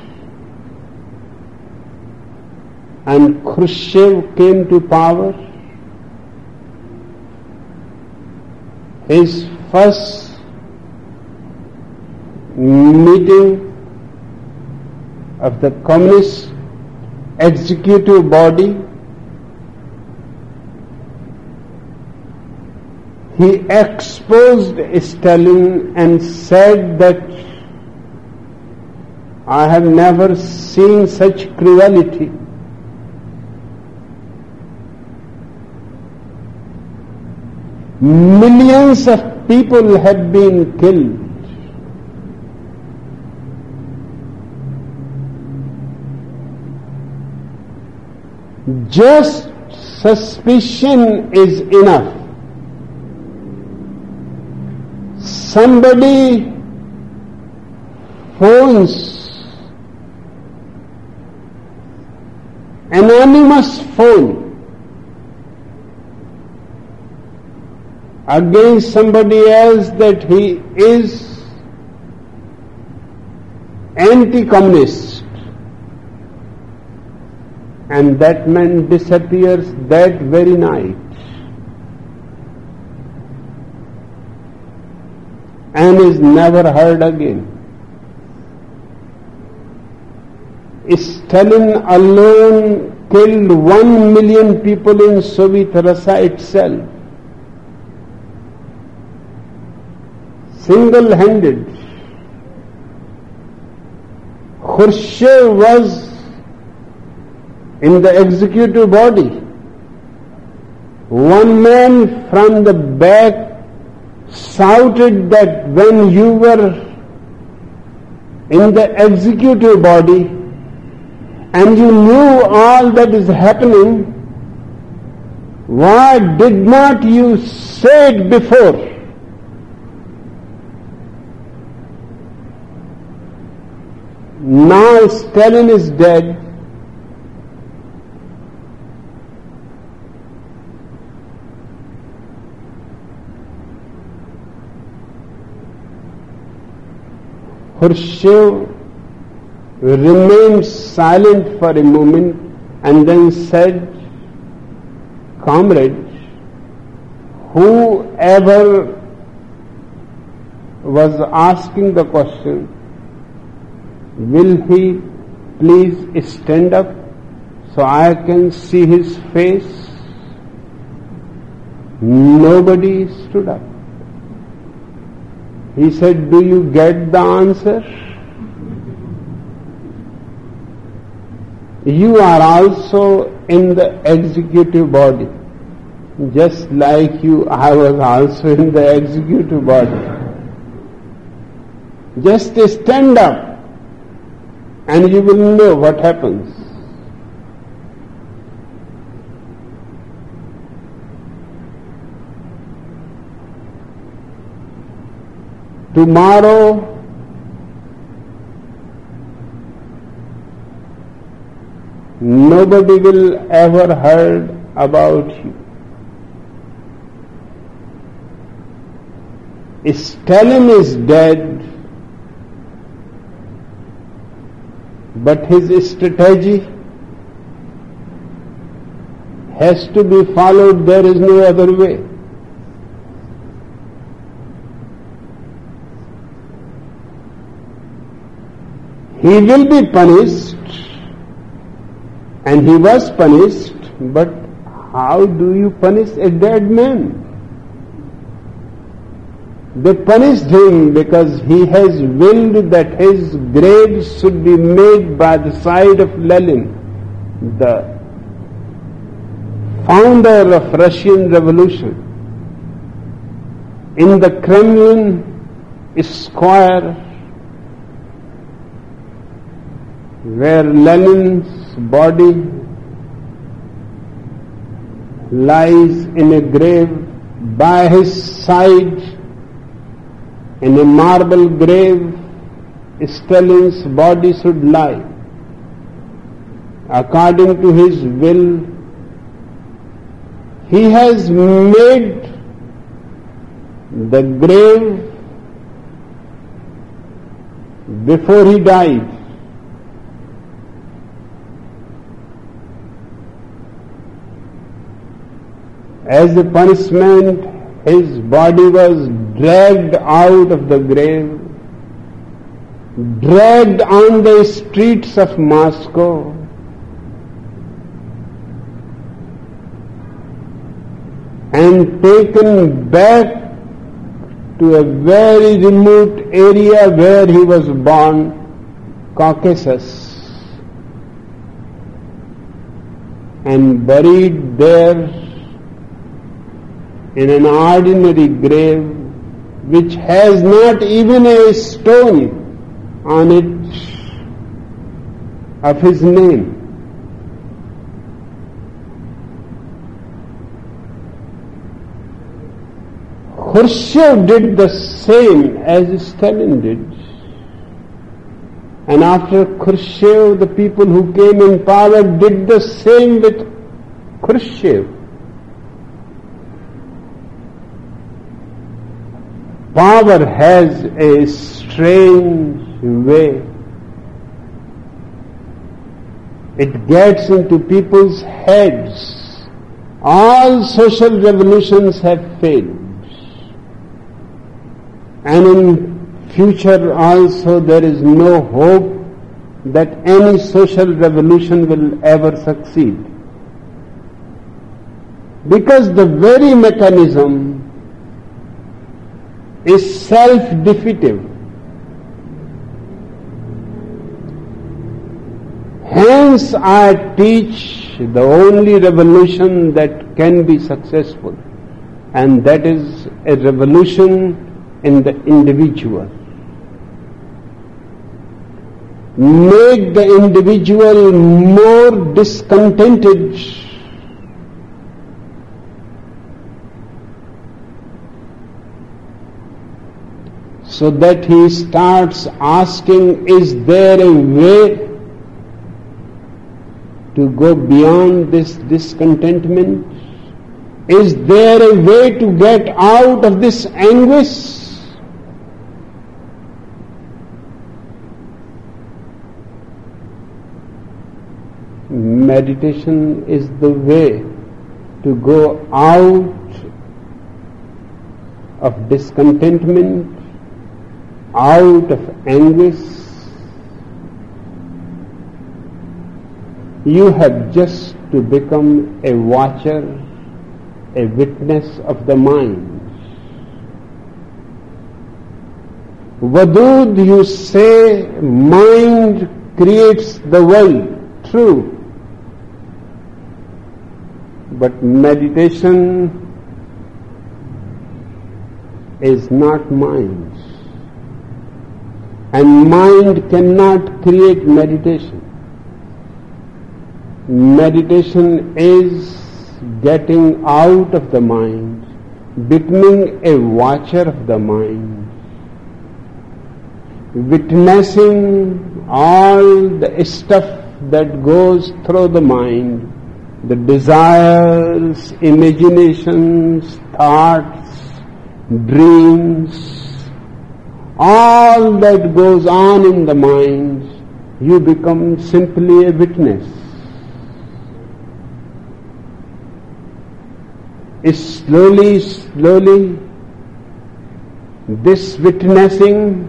and Khrushchev came to power, his first meeting of the communist executive body, he exposed Stalin and said that I have never seen such cruelty. Millions of people have been killed. Just suspicion is enough. Somebody phones, anonymous phone, against somebody else that he is anti-communist, and that man disappears that very night and is never heard again. Stalin alone killed 1 million people in Soviet Russia itself, single-handed. Khrushchev was in the executive body. One man from the back shouted that when you were in the executive body and you knew all that is happening, why did not you say it before? Now Stalin is dead. Khrushchev remained silent for a moment and then said, "Comrade, whoever was asking the question, will he please stand up so I can see his face?" Nobody stood up. He said, "Do you get the answer? You are also in the executive body. Just like you, I was also in the executive body. Just stand up and you will know what happens." Tomorrow, nobody will ever heard about you. Stalin is dead, but his strategy has to be followed. There is no other way. He will be punished, and he was punished, but how do you punish a dead man? They punished him because he has willed that his grave should be made by the side of Lenin, the founder of Russian Revolution, in the Kremlin square, where Lenin's body lies in a grave. By his side, in a marble grave, Stalin's body should lie. According to his will, he has made the grave before he died. As a punishment, His body was dragged out of the grave, dragged on the streets of Moscow, and taken back to a very remote area where he was born, Caucasus, and buried there in an ordinary grave which has not even a stone on it of his name. Khrushchev did the same as Stalin did. And after Khrushchev, the people who came in power did the same with Khrushchev. Power has a strange way. It gets into people's heads. All social revolutions have failed. And in future also there is no hope that any social revolution will ever succeed. Because the very mechanism is self-defeative. Hence I teach the only revolution that can be successful, and that is a revolution in the individual. Make the individual more discontented so that he starts asking, is there a way to go beyond this discontentment? Is there a way to get out of this anguish? Meditation is the way to go out of discontentment, out of anguish. You have just to become a watcher, a witness of the mind. Vadud, you say mind creates the world. True. But meditation is not mind. And mind cannot create meditation. Meditation is getting out of the mind, becoming a watcher of the mind, witnessing all the stuff that goes through the mind, the desires, imaginations, thoughts, dreams, all that goes on in the mind, you become simply a witness. Slowly, slowly, this witnessing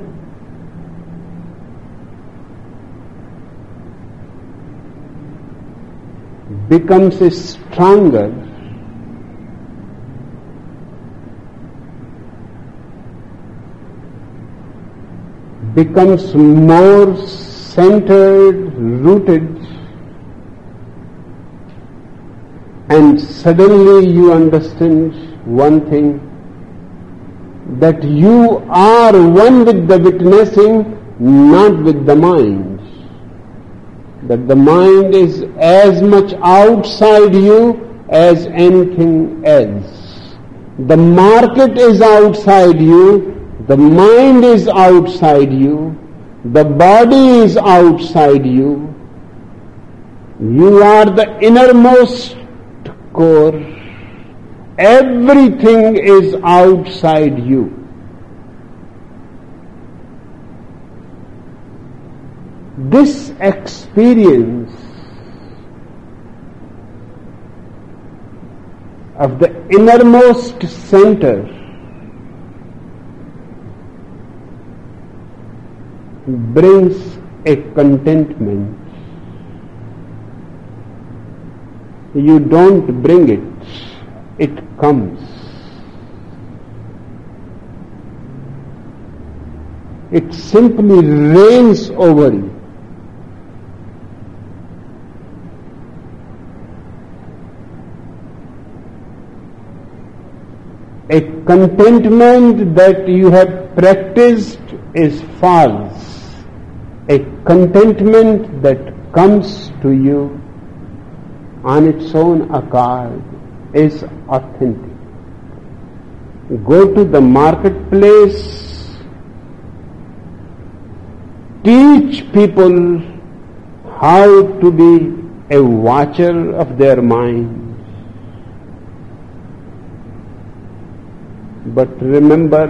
becomes stronger, becomes more centered, rooted, and suddenly you understand one thing, that you are one with the witnessing, not with the mind. That the mind is as much outside you as anything else. The market is outside you, the mind is outside you, the body is outside you. You are the innermost core. Everything is outside you. This experience of the innermost center brings a contentment. You don't bring it, it comes. It simply reigns over you. A contentment that you have practiced is false. A contentment that comes to you on its own accord is authentic. Go to the marketplace, teach people how to be a watcher of their mind. But remember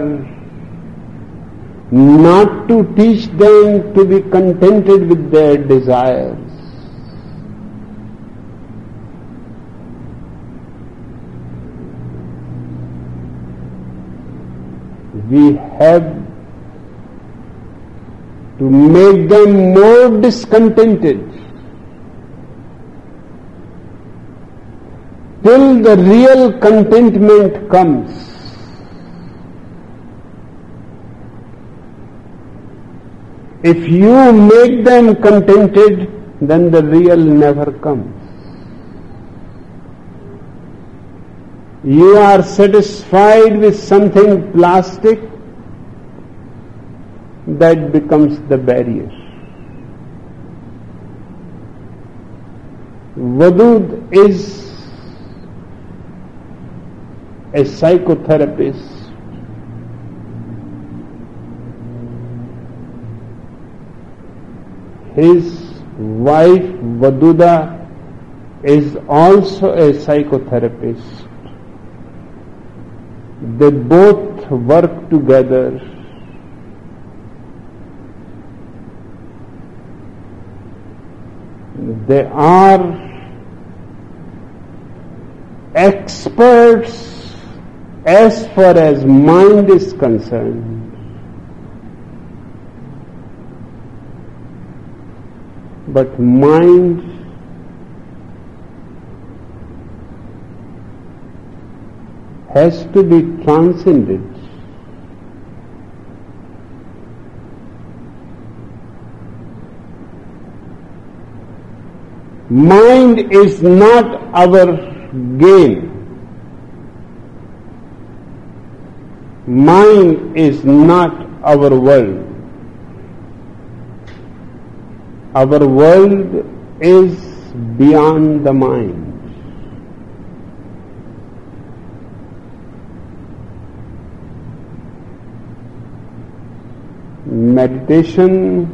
not to teach them to be contented with their desires. We have to make them more discontented till the real contentment comes. If you make them contented, then the real never comes. You are satisfied with something plastic, that becomes the barrier. Vadud is a psychotherapist. His wife Vaduda is also a psychotherapist. They both work together. They are experts as far as mind is concerned. But mind has to be transcended. Mind is not our game. Mind is not our world. Our world is beyond the mind. Meditation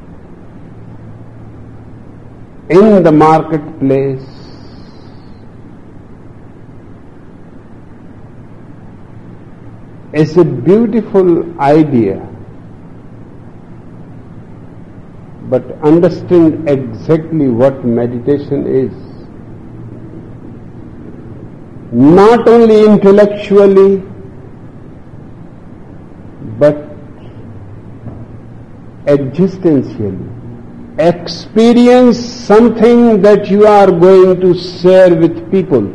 in the marketplace is a beautiful idea. But understand exactly what meditation is. Not only intellectually, but existentially. Experience something that you are going to share with people.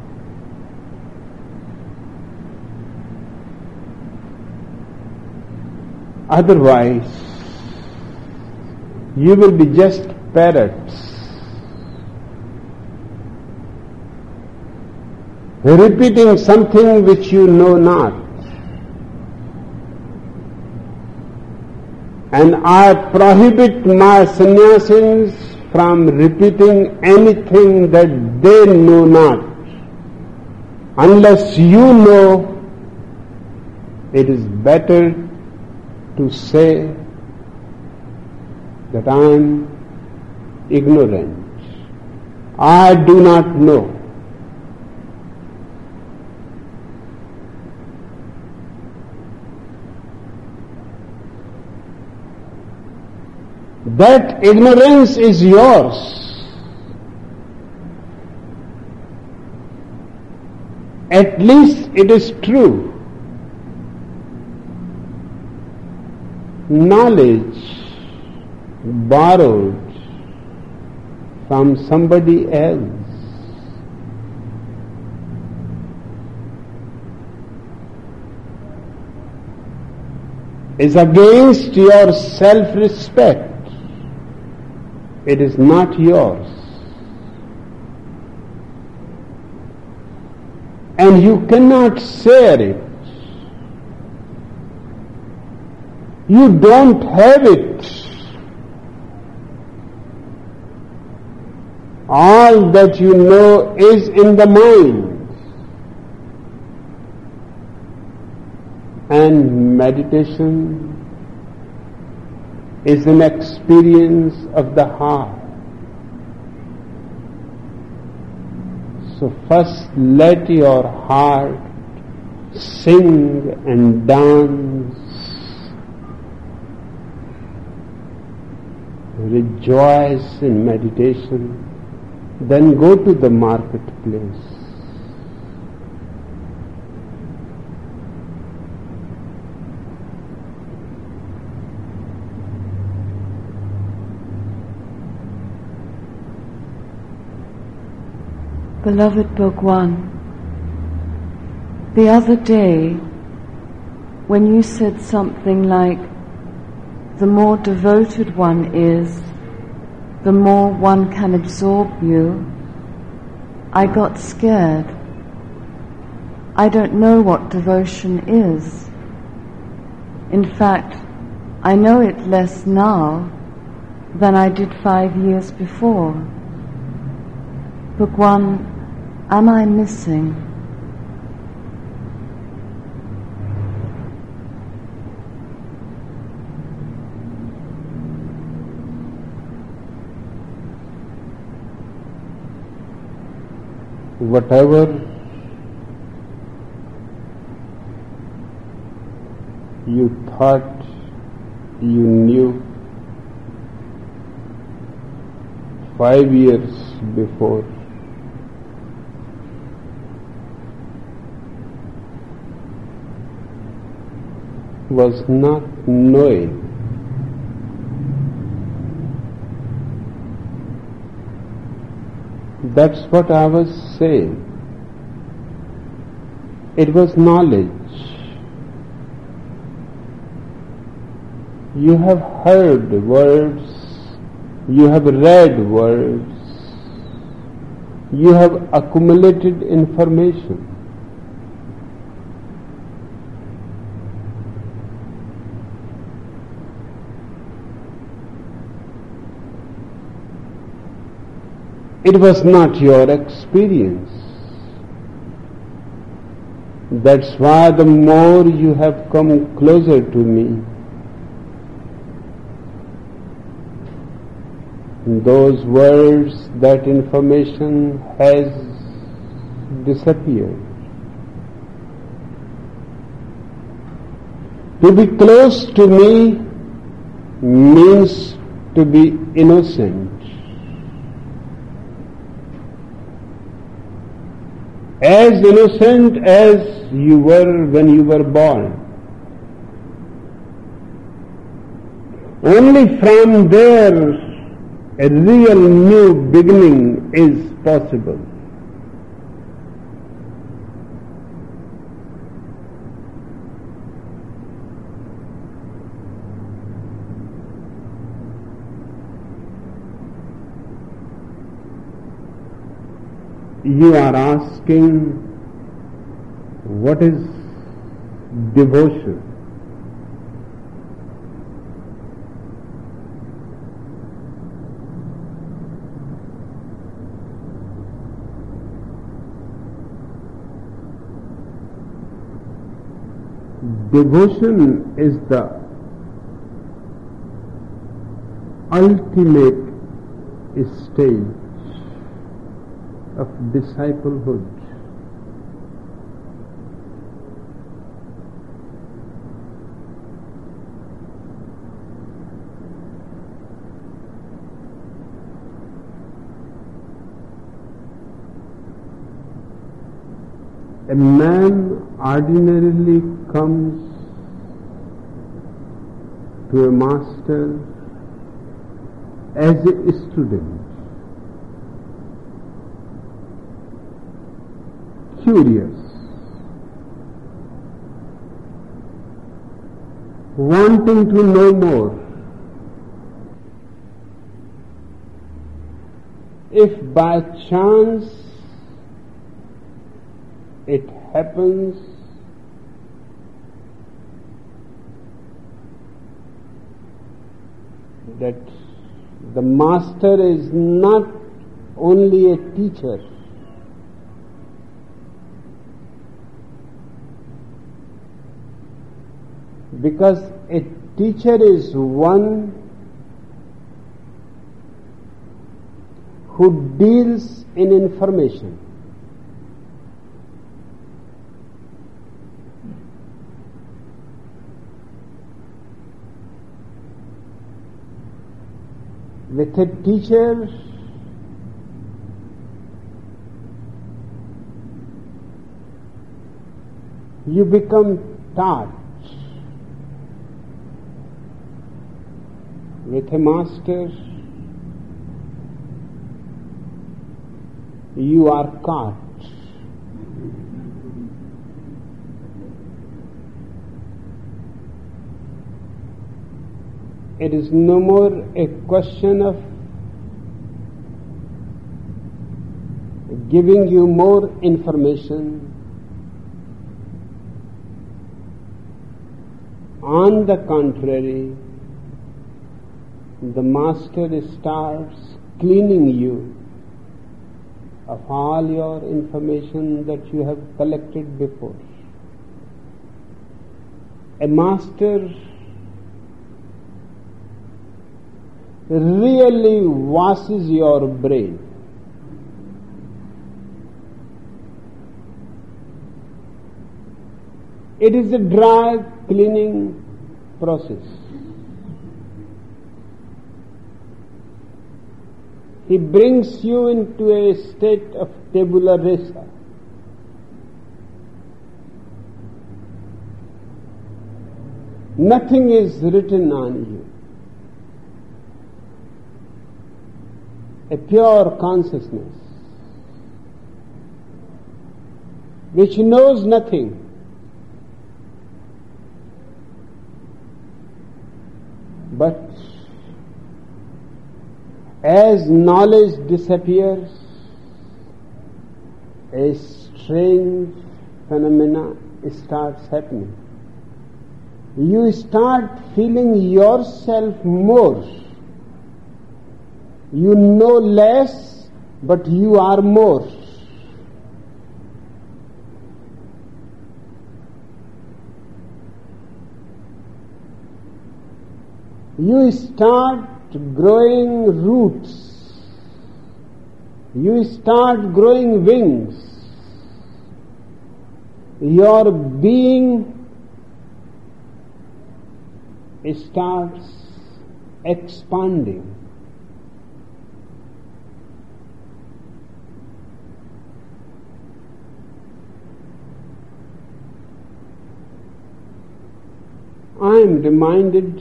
Otherwise, you will be just parrots, repeating something which you know not. And I prohibit my sannyasins from repeating anything that they know not. Unless you know, it is better to say that I am ignorant. I do not know. That ignorance is yours. At least it is true. Knowledge borrowed from somebody else is against your self-respect. It is not yours. And you cannot share it. You don't have it. All that you know is in the mind. And meditation is an experience of the heart. So first let your heart sing and dance, rejoice in meditation, then go to the marketplace. Beloved Bhagwan, the other day when you said something like, the more devoted one is, the more one can absorb you, I got scared. I don't know what devotion is. In fact, I know it less now than I did 5 years before. Bhagwan, am I missing? Whatever you thought you knew 5 years before, was not knowing. That's what I was saying. It was knowledge. You have heard words, you have read words, you have accumulated information. It was not your experience. That's why the more you have come closer to me, those words, that information has disappeared. To be close to me means to be innocent. As innocent as you were when you were born. Only from there a real new beginning is possible. You are asking, what is devotion? Devotion is the ultimate stage of disciplehood. A man ordinarily comes to a master as a student, curious, wanting to know more. If by chance it happens that the master is not only a teacher, because a teacher is one who deals in information. With a teacher, you become taught. With a master, you are caught. It is no more a question of giving you more information. On the contrary, the master starts cleaning you of all your information that you have collected before. A master really washes your brain. It is a dry cleaning process. He brings you into a state of tabula rasa. Nothing is written on you. A pure consciousness which knows nothing. But as knowledge disappears, a strange phenomena starts happening. You start feeling yourself more. You know less, but you are more. You start growing roots. You start growing wings. Your being starts expanding. I am reminded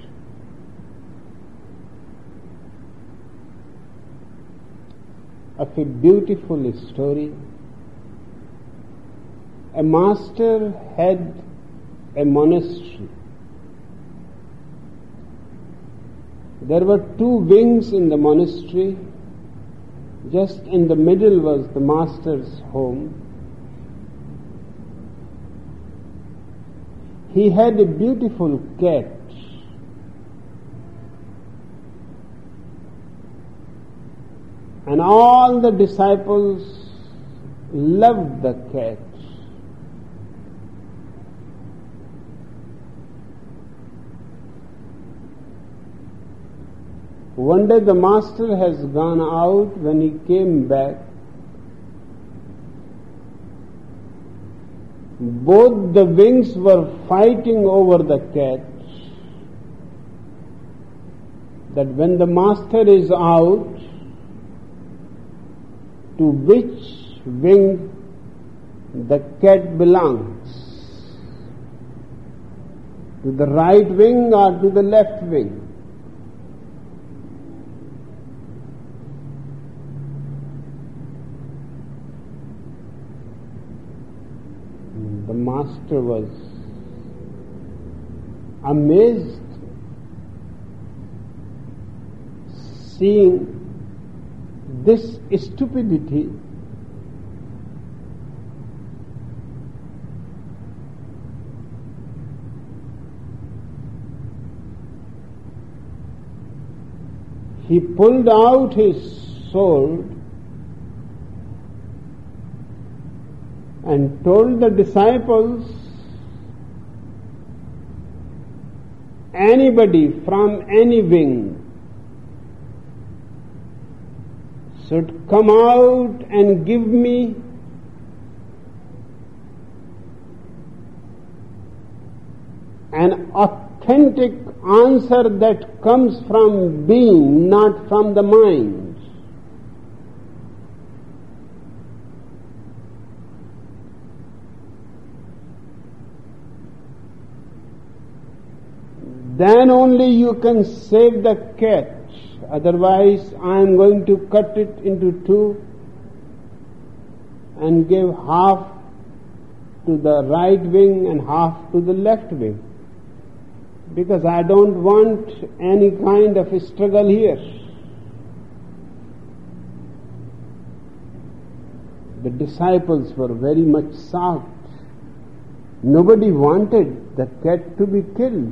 of a beautiful story. A master had a monastery. There were two wings in the monastery. Just in the middle was the master's home. He had a beautiful cat. And all the disciples loved the cat. One day the master has gone out. When he came back, both the wings were fighting over the cat. That when the master is out, to which wing the cat belongs to the right wing or to the left wing. The master was amazed seeing this stupidity. He pulled out his sword and told the disciples, anybody from any wing should come out and give me an authentic answer that comes from being, not from the mind. Then only you can save the cat. Otherwise, I am going to cut it into two and give half to the right wing and half to the left wing. Because I don't want any kind of a struggle here. The disciples were very much shocked. Nobody wanted the cat to be killed.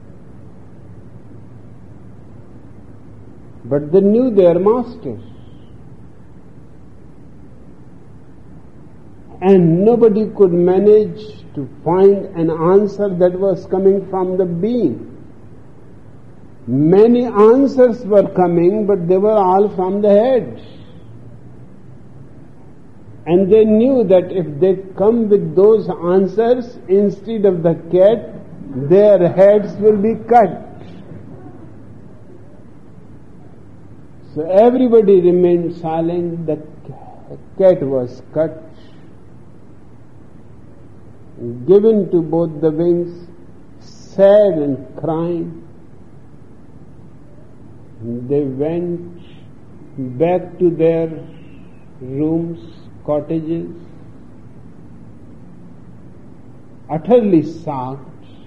But they knew their master. And nobody could manage to find an answer that was coming from the being. Many answers were coming, but they were all from the head. And they knew that if they come with those answers instead of the cat, their heads will be cut. So everybody remained silent. The cat was cut, given to both the wings, sad and crying. They went back to their rooms, cottages, utterly shocked.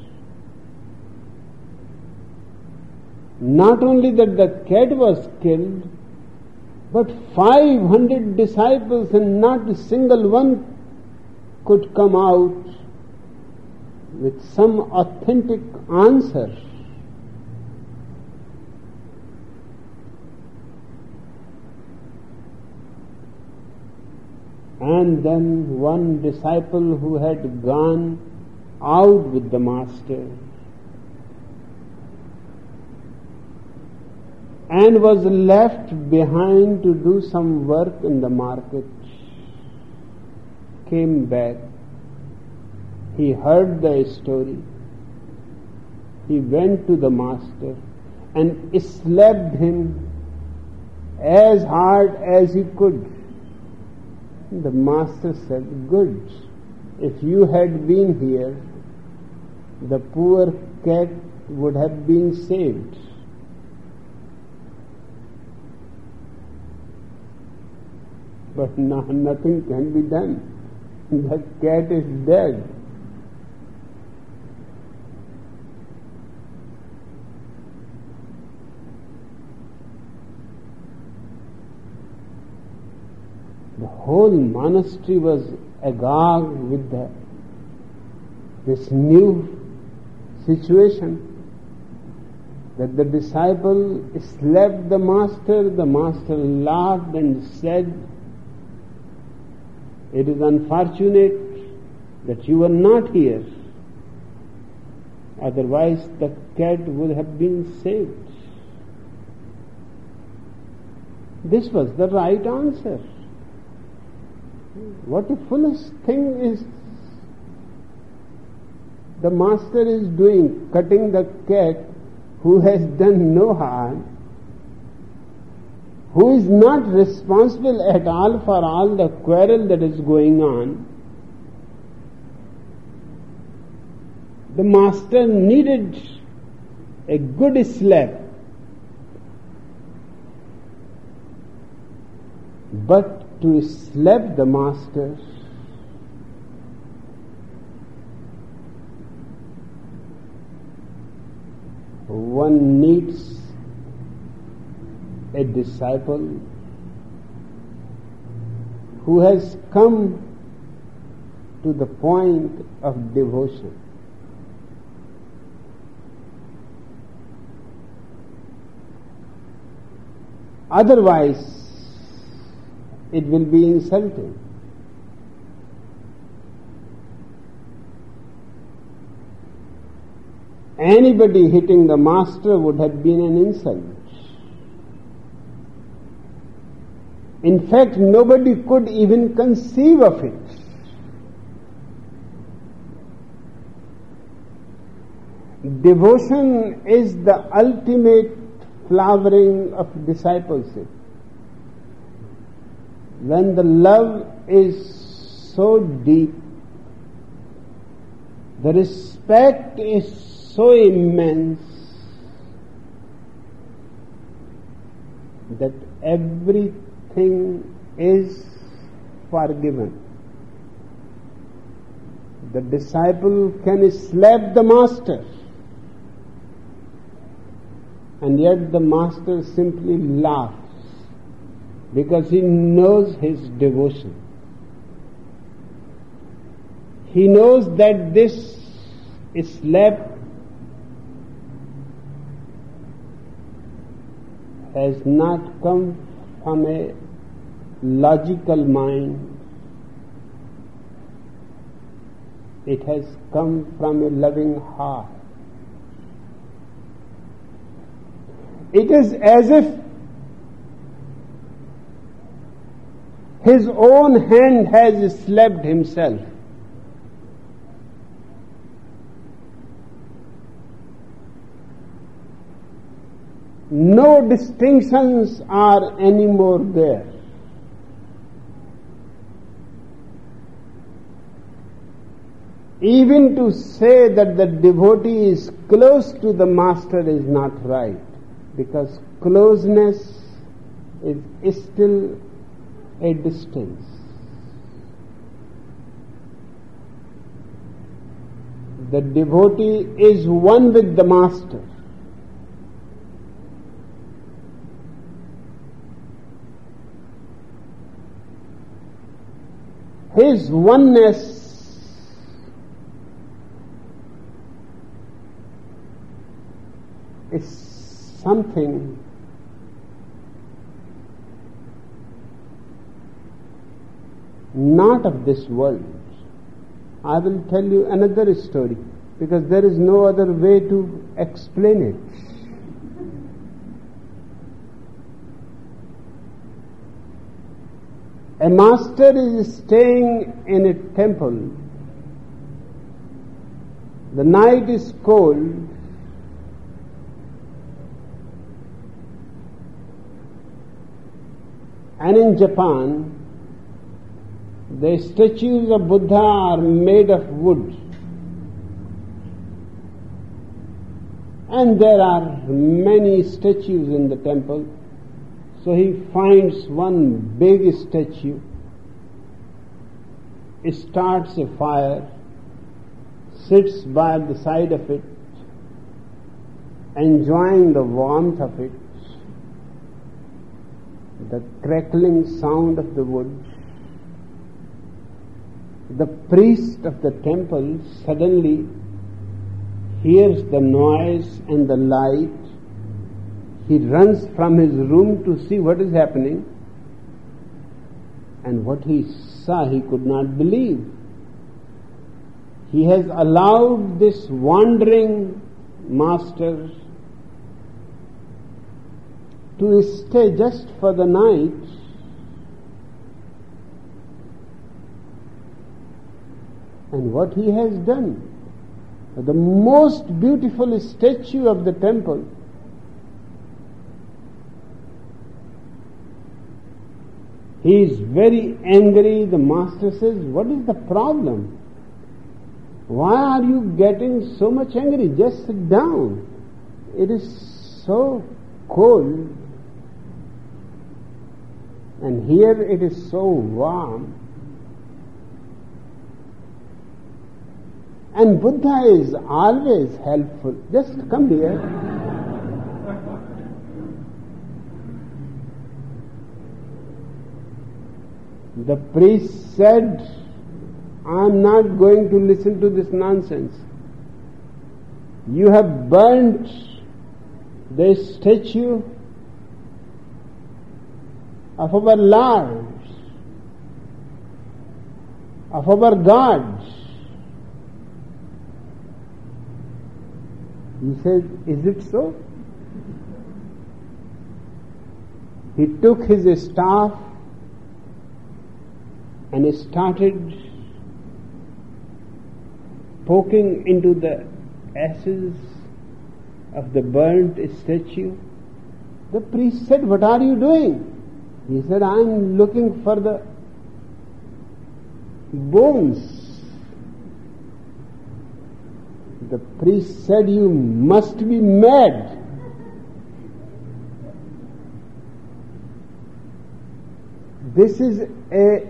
Not only that the cat was killed, but 500 disciples and not a single one could come out with some authentic answer. And then one disciple who had gone out with the master and was left behind to do some work in the market, came back. He heard the story. He went to the master and slapped him as hard as he could. The master said, "Good. If you had been here, the poor cat would have been saved." But now nothing can be done. The cat is dead. The whole monastery was agog with this new situation, that the disciple slapped the master laughed and said, "It is unfortunate that you were not here. Otherwise the cat would have been saved." This was the right answer. What a foolish thing is the master is doing, cutting the cat who has done no harm, who is not responsible at all for all the quarrel that is going on, The master needed a good slap, but to slap the master, one needs a disciple who has come to the point of devotion. Otherwise, it will be insulting. Anybody hitting the master would have been an insult. In fact, nobody could even conceive of it. Devotion is the ultimate flowering of discipleship. When the love is so deep, the respect is so immense that everything is forgiven. The disciple can slap the master, and yet the master simply laughs because he knows his devotion. He knows that this slap has not come from a logical mind. It has come from a loving heart. It is as if his own hand has slapped himself. No distinctions are anymore there. Even to say that the devotee is close to the master is not right, because closeness is still a distance. The devotee is one with the master. His oneness is something not of this world. I will tell you another story, because there is no other way to explain it. A master is staying in a temple. The night is cold. And in Japan, the statues of Buddha are made of wood. And there are many statues in the temple. So he finds one big statue, starts a fire, sits by the side of it, enjoying the warmth of it, the crackling sound of the wood. The priest of the temple suddenly hears the noise and the light. He runs from his room to see what is happening, and what he saw he could not believe. He has allowed this wandering master to stay just for the night, and what he has done. The most beautiful statue of the temple, he is very angry. The master says, "What is the problem? Why are you getting so much angry? Just sit down. It is so cold. And here it is so warm. And Buddha is always helpful. Just come here. The priest said, I am not going to listen to this nonsense. You have burnt the statue of our Lord, of our God. He said, is it so? He took his staff and started poking into the ashes of the burnt statue. The priest said, what are you doing? He said, I am looking for the bones. The priest said, you must be mad. This is a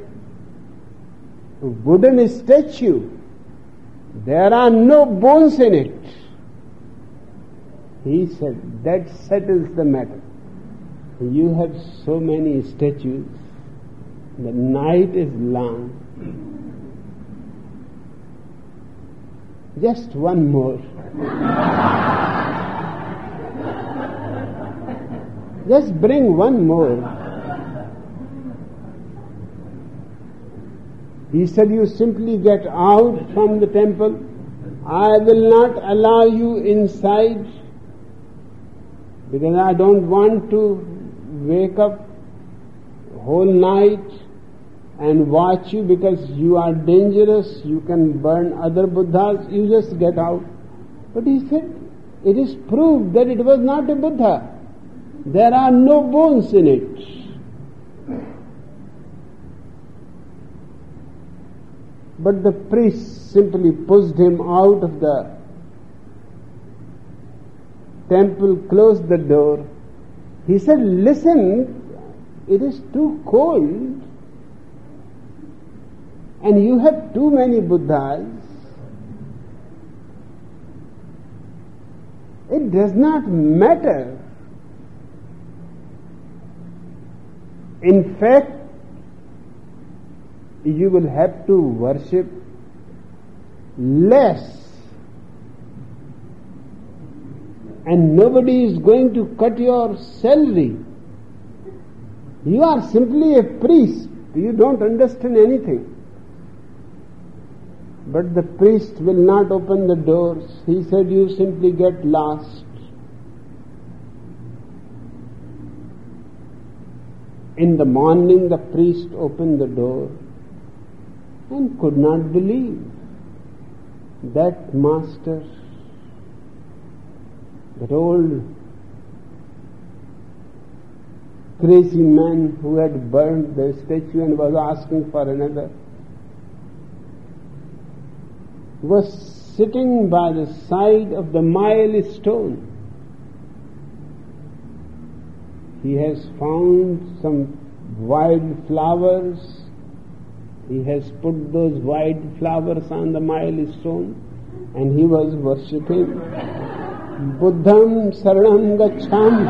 wooden statue. There are no bones in it. He said, that settles the matter. You have so many statues. The night is long. Just one more. Just bring one more. He said, you simply get out from the temple. I will not allow you inside because I don't want to wake up whole night and watch you because you are dangerous. You can burn other Buddhas. You just get out. But he said, it is proved that it was not a Buddha. There are no bones in it. But the priest simply pushed him out of the temple, closed the door. He said, listen, it is too cold and you have too many Buddhas. It does not matter. In fact, you will have to worship less, and nobody is going to cut your salary. You are simply a priest. You don't understand anything. But the priest will not open the doors. He said, you simply get lost. In the morning, the priest opened the door and could not believe that master, that old crazy man who had burned the statue and was asking for another, was sitting by the side of the milestone. He has found some wild flowers. He has put those white flowers on the milestone and he was worshipping Buddham Saranam Gacchami.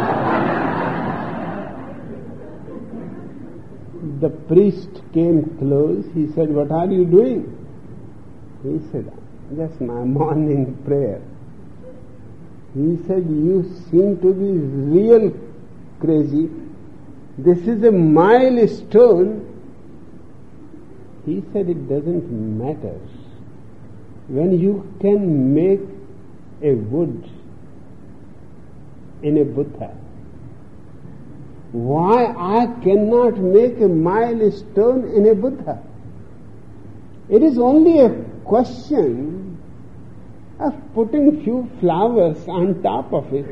The priest came close. He said, what are you doing? He said, just my morning prayer. He said, you seem to be real crazy. This is a milestone. He said, it doesn't matter. When you can make a wood in a Buddha, why I cannot make a milestone in a Buddha? It is only a question of putting few flowers on top of it.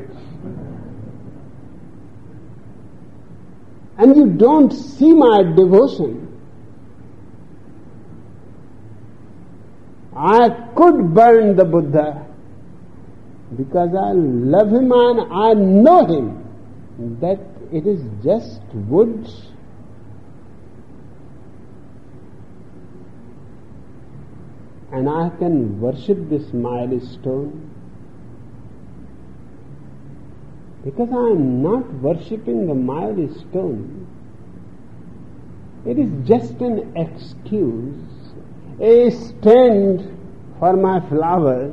And you don't see my devotion. I could burn the Buddha because I love him and I know him, that it is just wood. And I can worship this milestone because I am not worshipping the milestone. It is just an excuse, a stand for my flowers.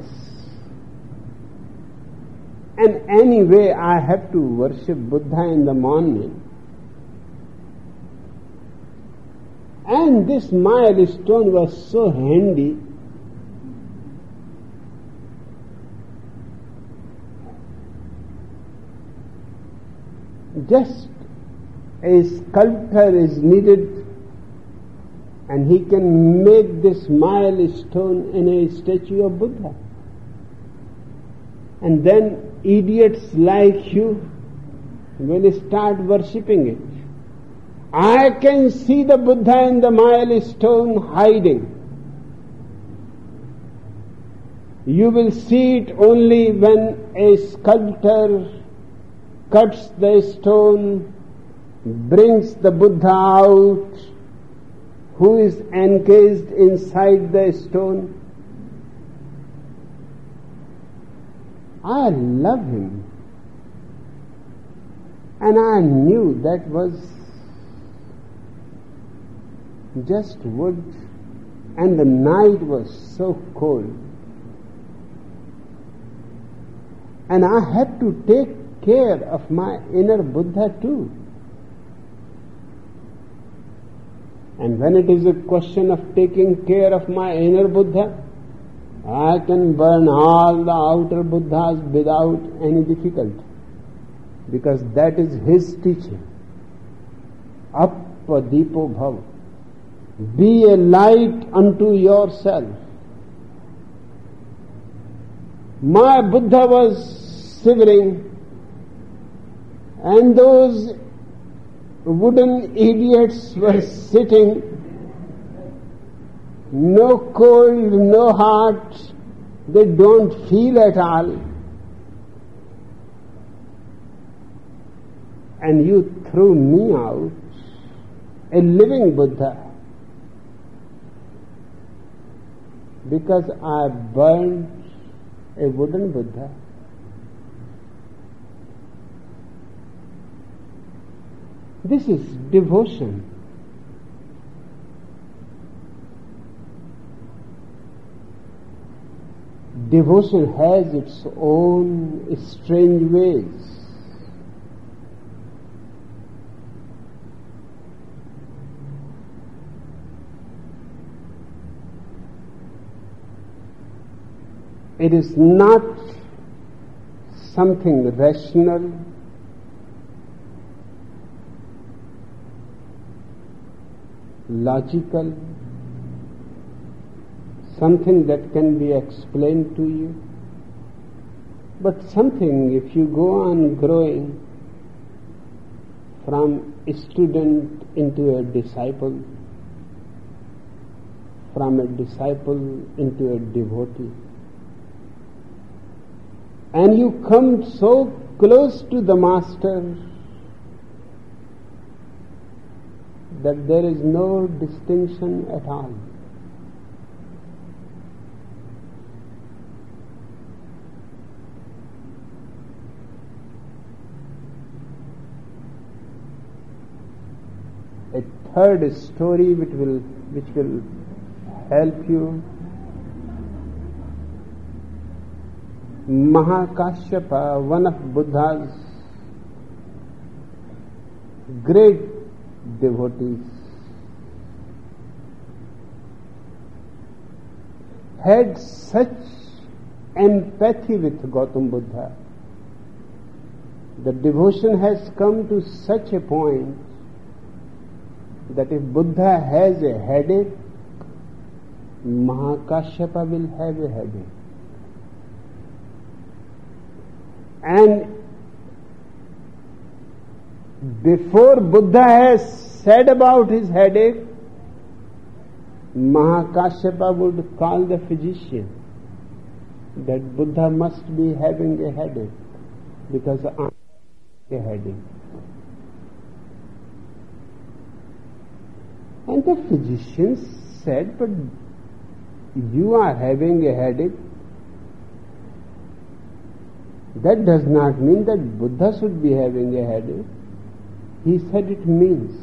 And anyway, I have to worship Buddha in the morning. And this milestone was so handy. Just a sculptor is needed and he can make this milestone in a statue of Buddha. And then idiots like you will start worshipping it. I can see the Buddha in the milestone hiding. You will see it only when a sculptor cuts the stone, brings the Buddha out, who is encased inside the stone. I love him. And I knew that was just wood, and the night was so cold. And I had to take care of my inner Buddha too. And when it is a question of taking care of my inner Buddha, I can burn all the outer Buddhas without any difficulty, because that is his teaching. Appadipo bhav. Be a light unto yourself. My Buddha was shivering, and those wooden idiots were sitting, no cold, no hot, they don't feel at all. And you threw me out, a living Buddha, because I burned a wooden Buddha. This is devotion. Devotion has its own strange ways. It is not something rational, logical, something that can be explained to you, but something, if you go on growing from a student into a disciple, from a disciple into a devotee, and you come so close to the Master that there is no distinction at all. A third story which will help you. Mahakashyapa, one of Buddha's great devotees, had such empathy with Gautam Buddha. The devotion has come to such a point that if Buddha has a headache, Mahakashyapa will have a headache. And before Buddha has said about his headache, Mahakashyapa would call the physician that Buddha must be having a headache because I am a headache. And the physician said, but you are having a headache. That does not mean that Buddha should be having a headache. He said it means.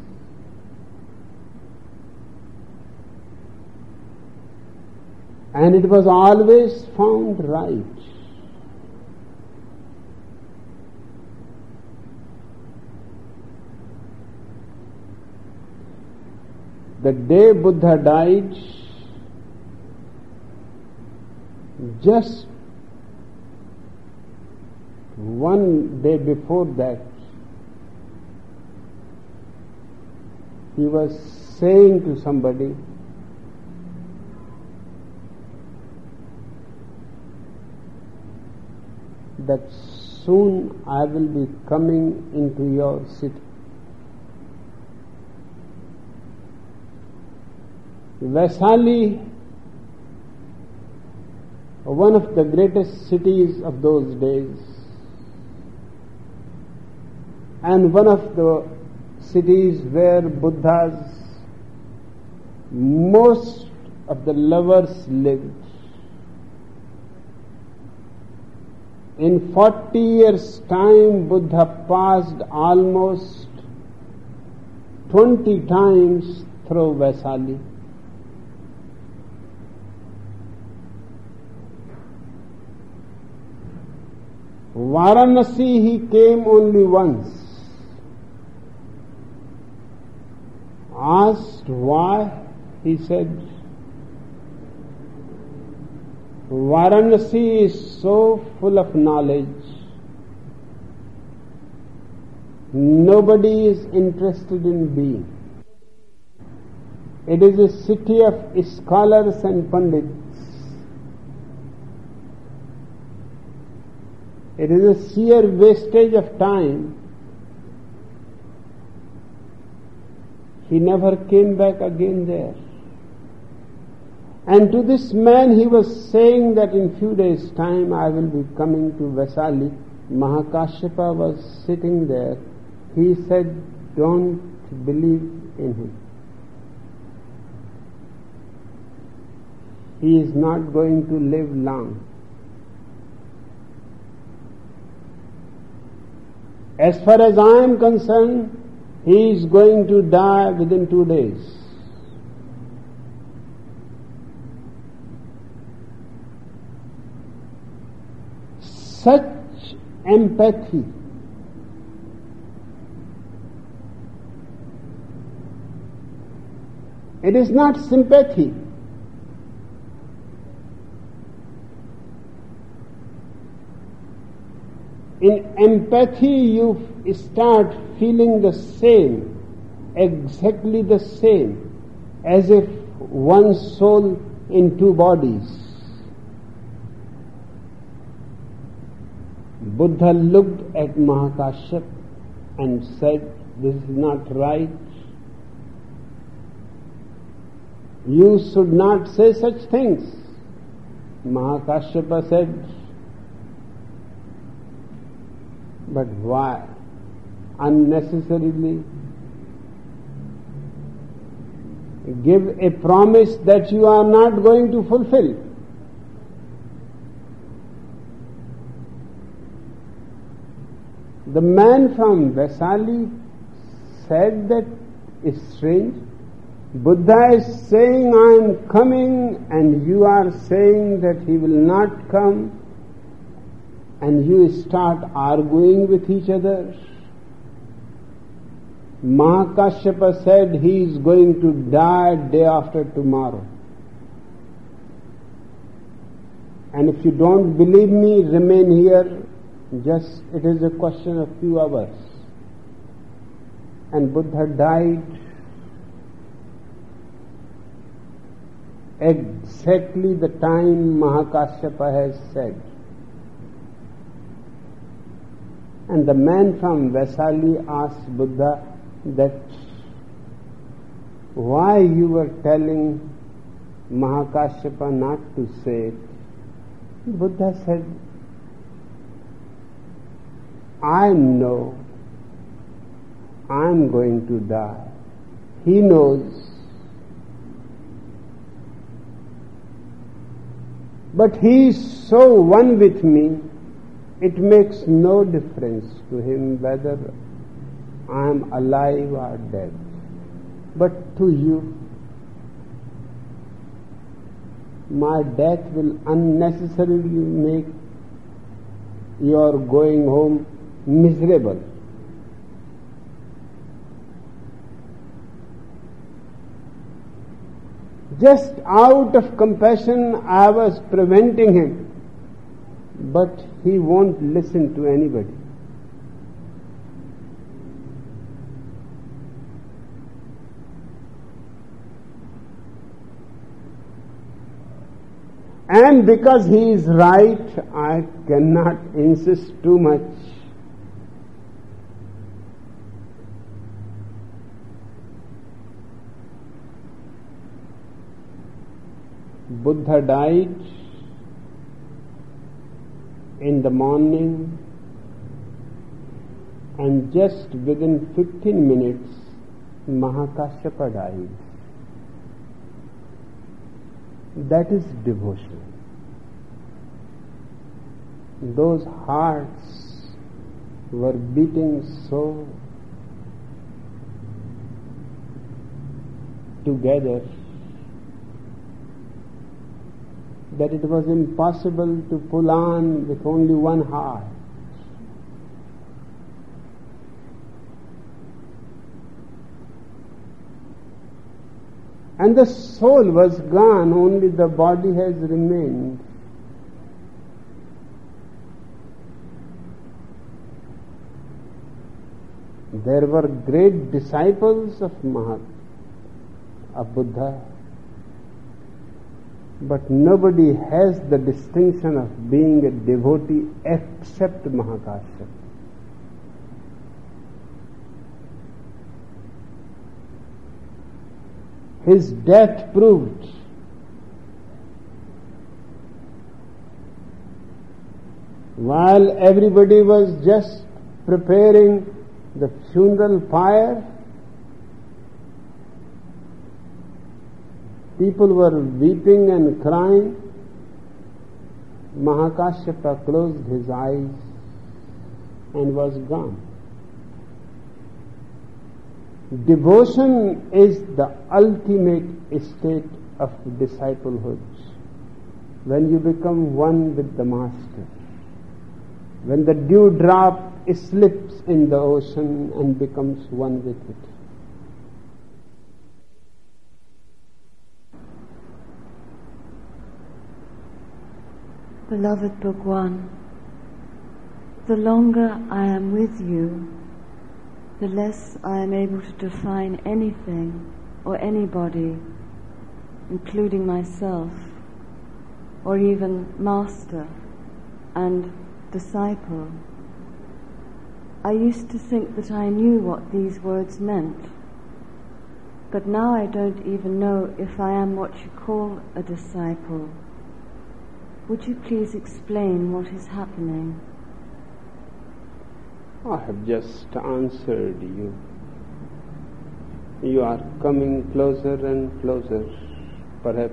And it was always found right. The day Buddha died, just one day before that, he was saying to somebody, that soon I will be coming into your city. Vaisali, one of the greatest cities of those days, and one of the cities where Buddha's most of the lovers lived. In 40 years' time, Buddha passed almost 20 times through Vaisali. Varanasi he came only once. Asked why, he said, Varanasi is so full of knowledge. Nobody is interested in being. It is a city of scholars and pandits. It is a sheer wastage of time. He never came back again there. And to this man he was saying that in few days' time I will be coming to Vaisali. Mahakashyapa was sitting there. He said, don't believe in him. He is not going to live long. As far as I am concerned, he is going to die within 2 days. Such empathy, it is not sympathy. In empathy you start feeling the same, exactly the same, as if one soul in 2 bodies. Buddha looked at Mahakashyap and said, this is not right. You should not say such things. Mahakashyapa said, but why? Unnecessarily give a promise that you are not going to fulfill. The man from Vaisali said that it's strange. Buddha is saying, I am coming, and you are saying that he will not come, and you start arguing with each other. Mahakashyapa said he is going to die day after tomorrow. And if you don't believe me, remain here. Just, it is a question of few hours. And Buddha died exactly the time Mahakashyapa has said. And the man from Vaisali asked Buddha that why you were telling Mahakashyapa not to say it. Buddha said, I know I'm going to die. He knows. But he is so one with me, it makes no difference to him whether I am alive or dead. But to you, my death will unnecessarily make your going home miserable. Just out of compassion, I was preventing him, but he won't listen to anybody. And because he is right, I cannot insist too much. Buddha died in the morning, and just within 15 minutes, Mahakashyapa died. That is devotion. Those hearts were beating so together that it was impossible to pull on with only one heart. And the soul was gone, only the body has remained. There were great disciples of Buddha, but nobody has the distinction of being a devotee except Mahakashyapa. His death proved while everybody was just preparing the funeral pyre, people were weeping and crying. Mahakashyapa closed his eyes and was gone. Devotion is the ultimate state of disciplehood. When you become one with the Master, when the dewdrop slips in the ocean and becomes one with it. Beloved Bhagwan, the longer I am with you, the less I am able to define anything or anybody, including myself, or even master and disciple. I used to think that I knew what these words meant, but now I don't even know if I am what you call a disciple. Would you please explain what is happening? I have just answered you. You are coming closer and closer. Perhaps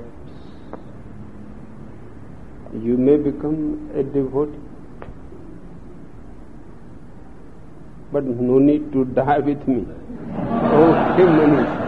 you may become a devotee. But no need to die with me. Okay, Manish.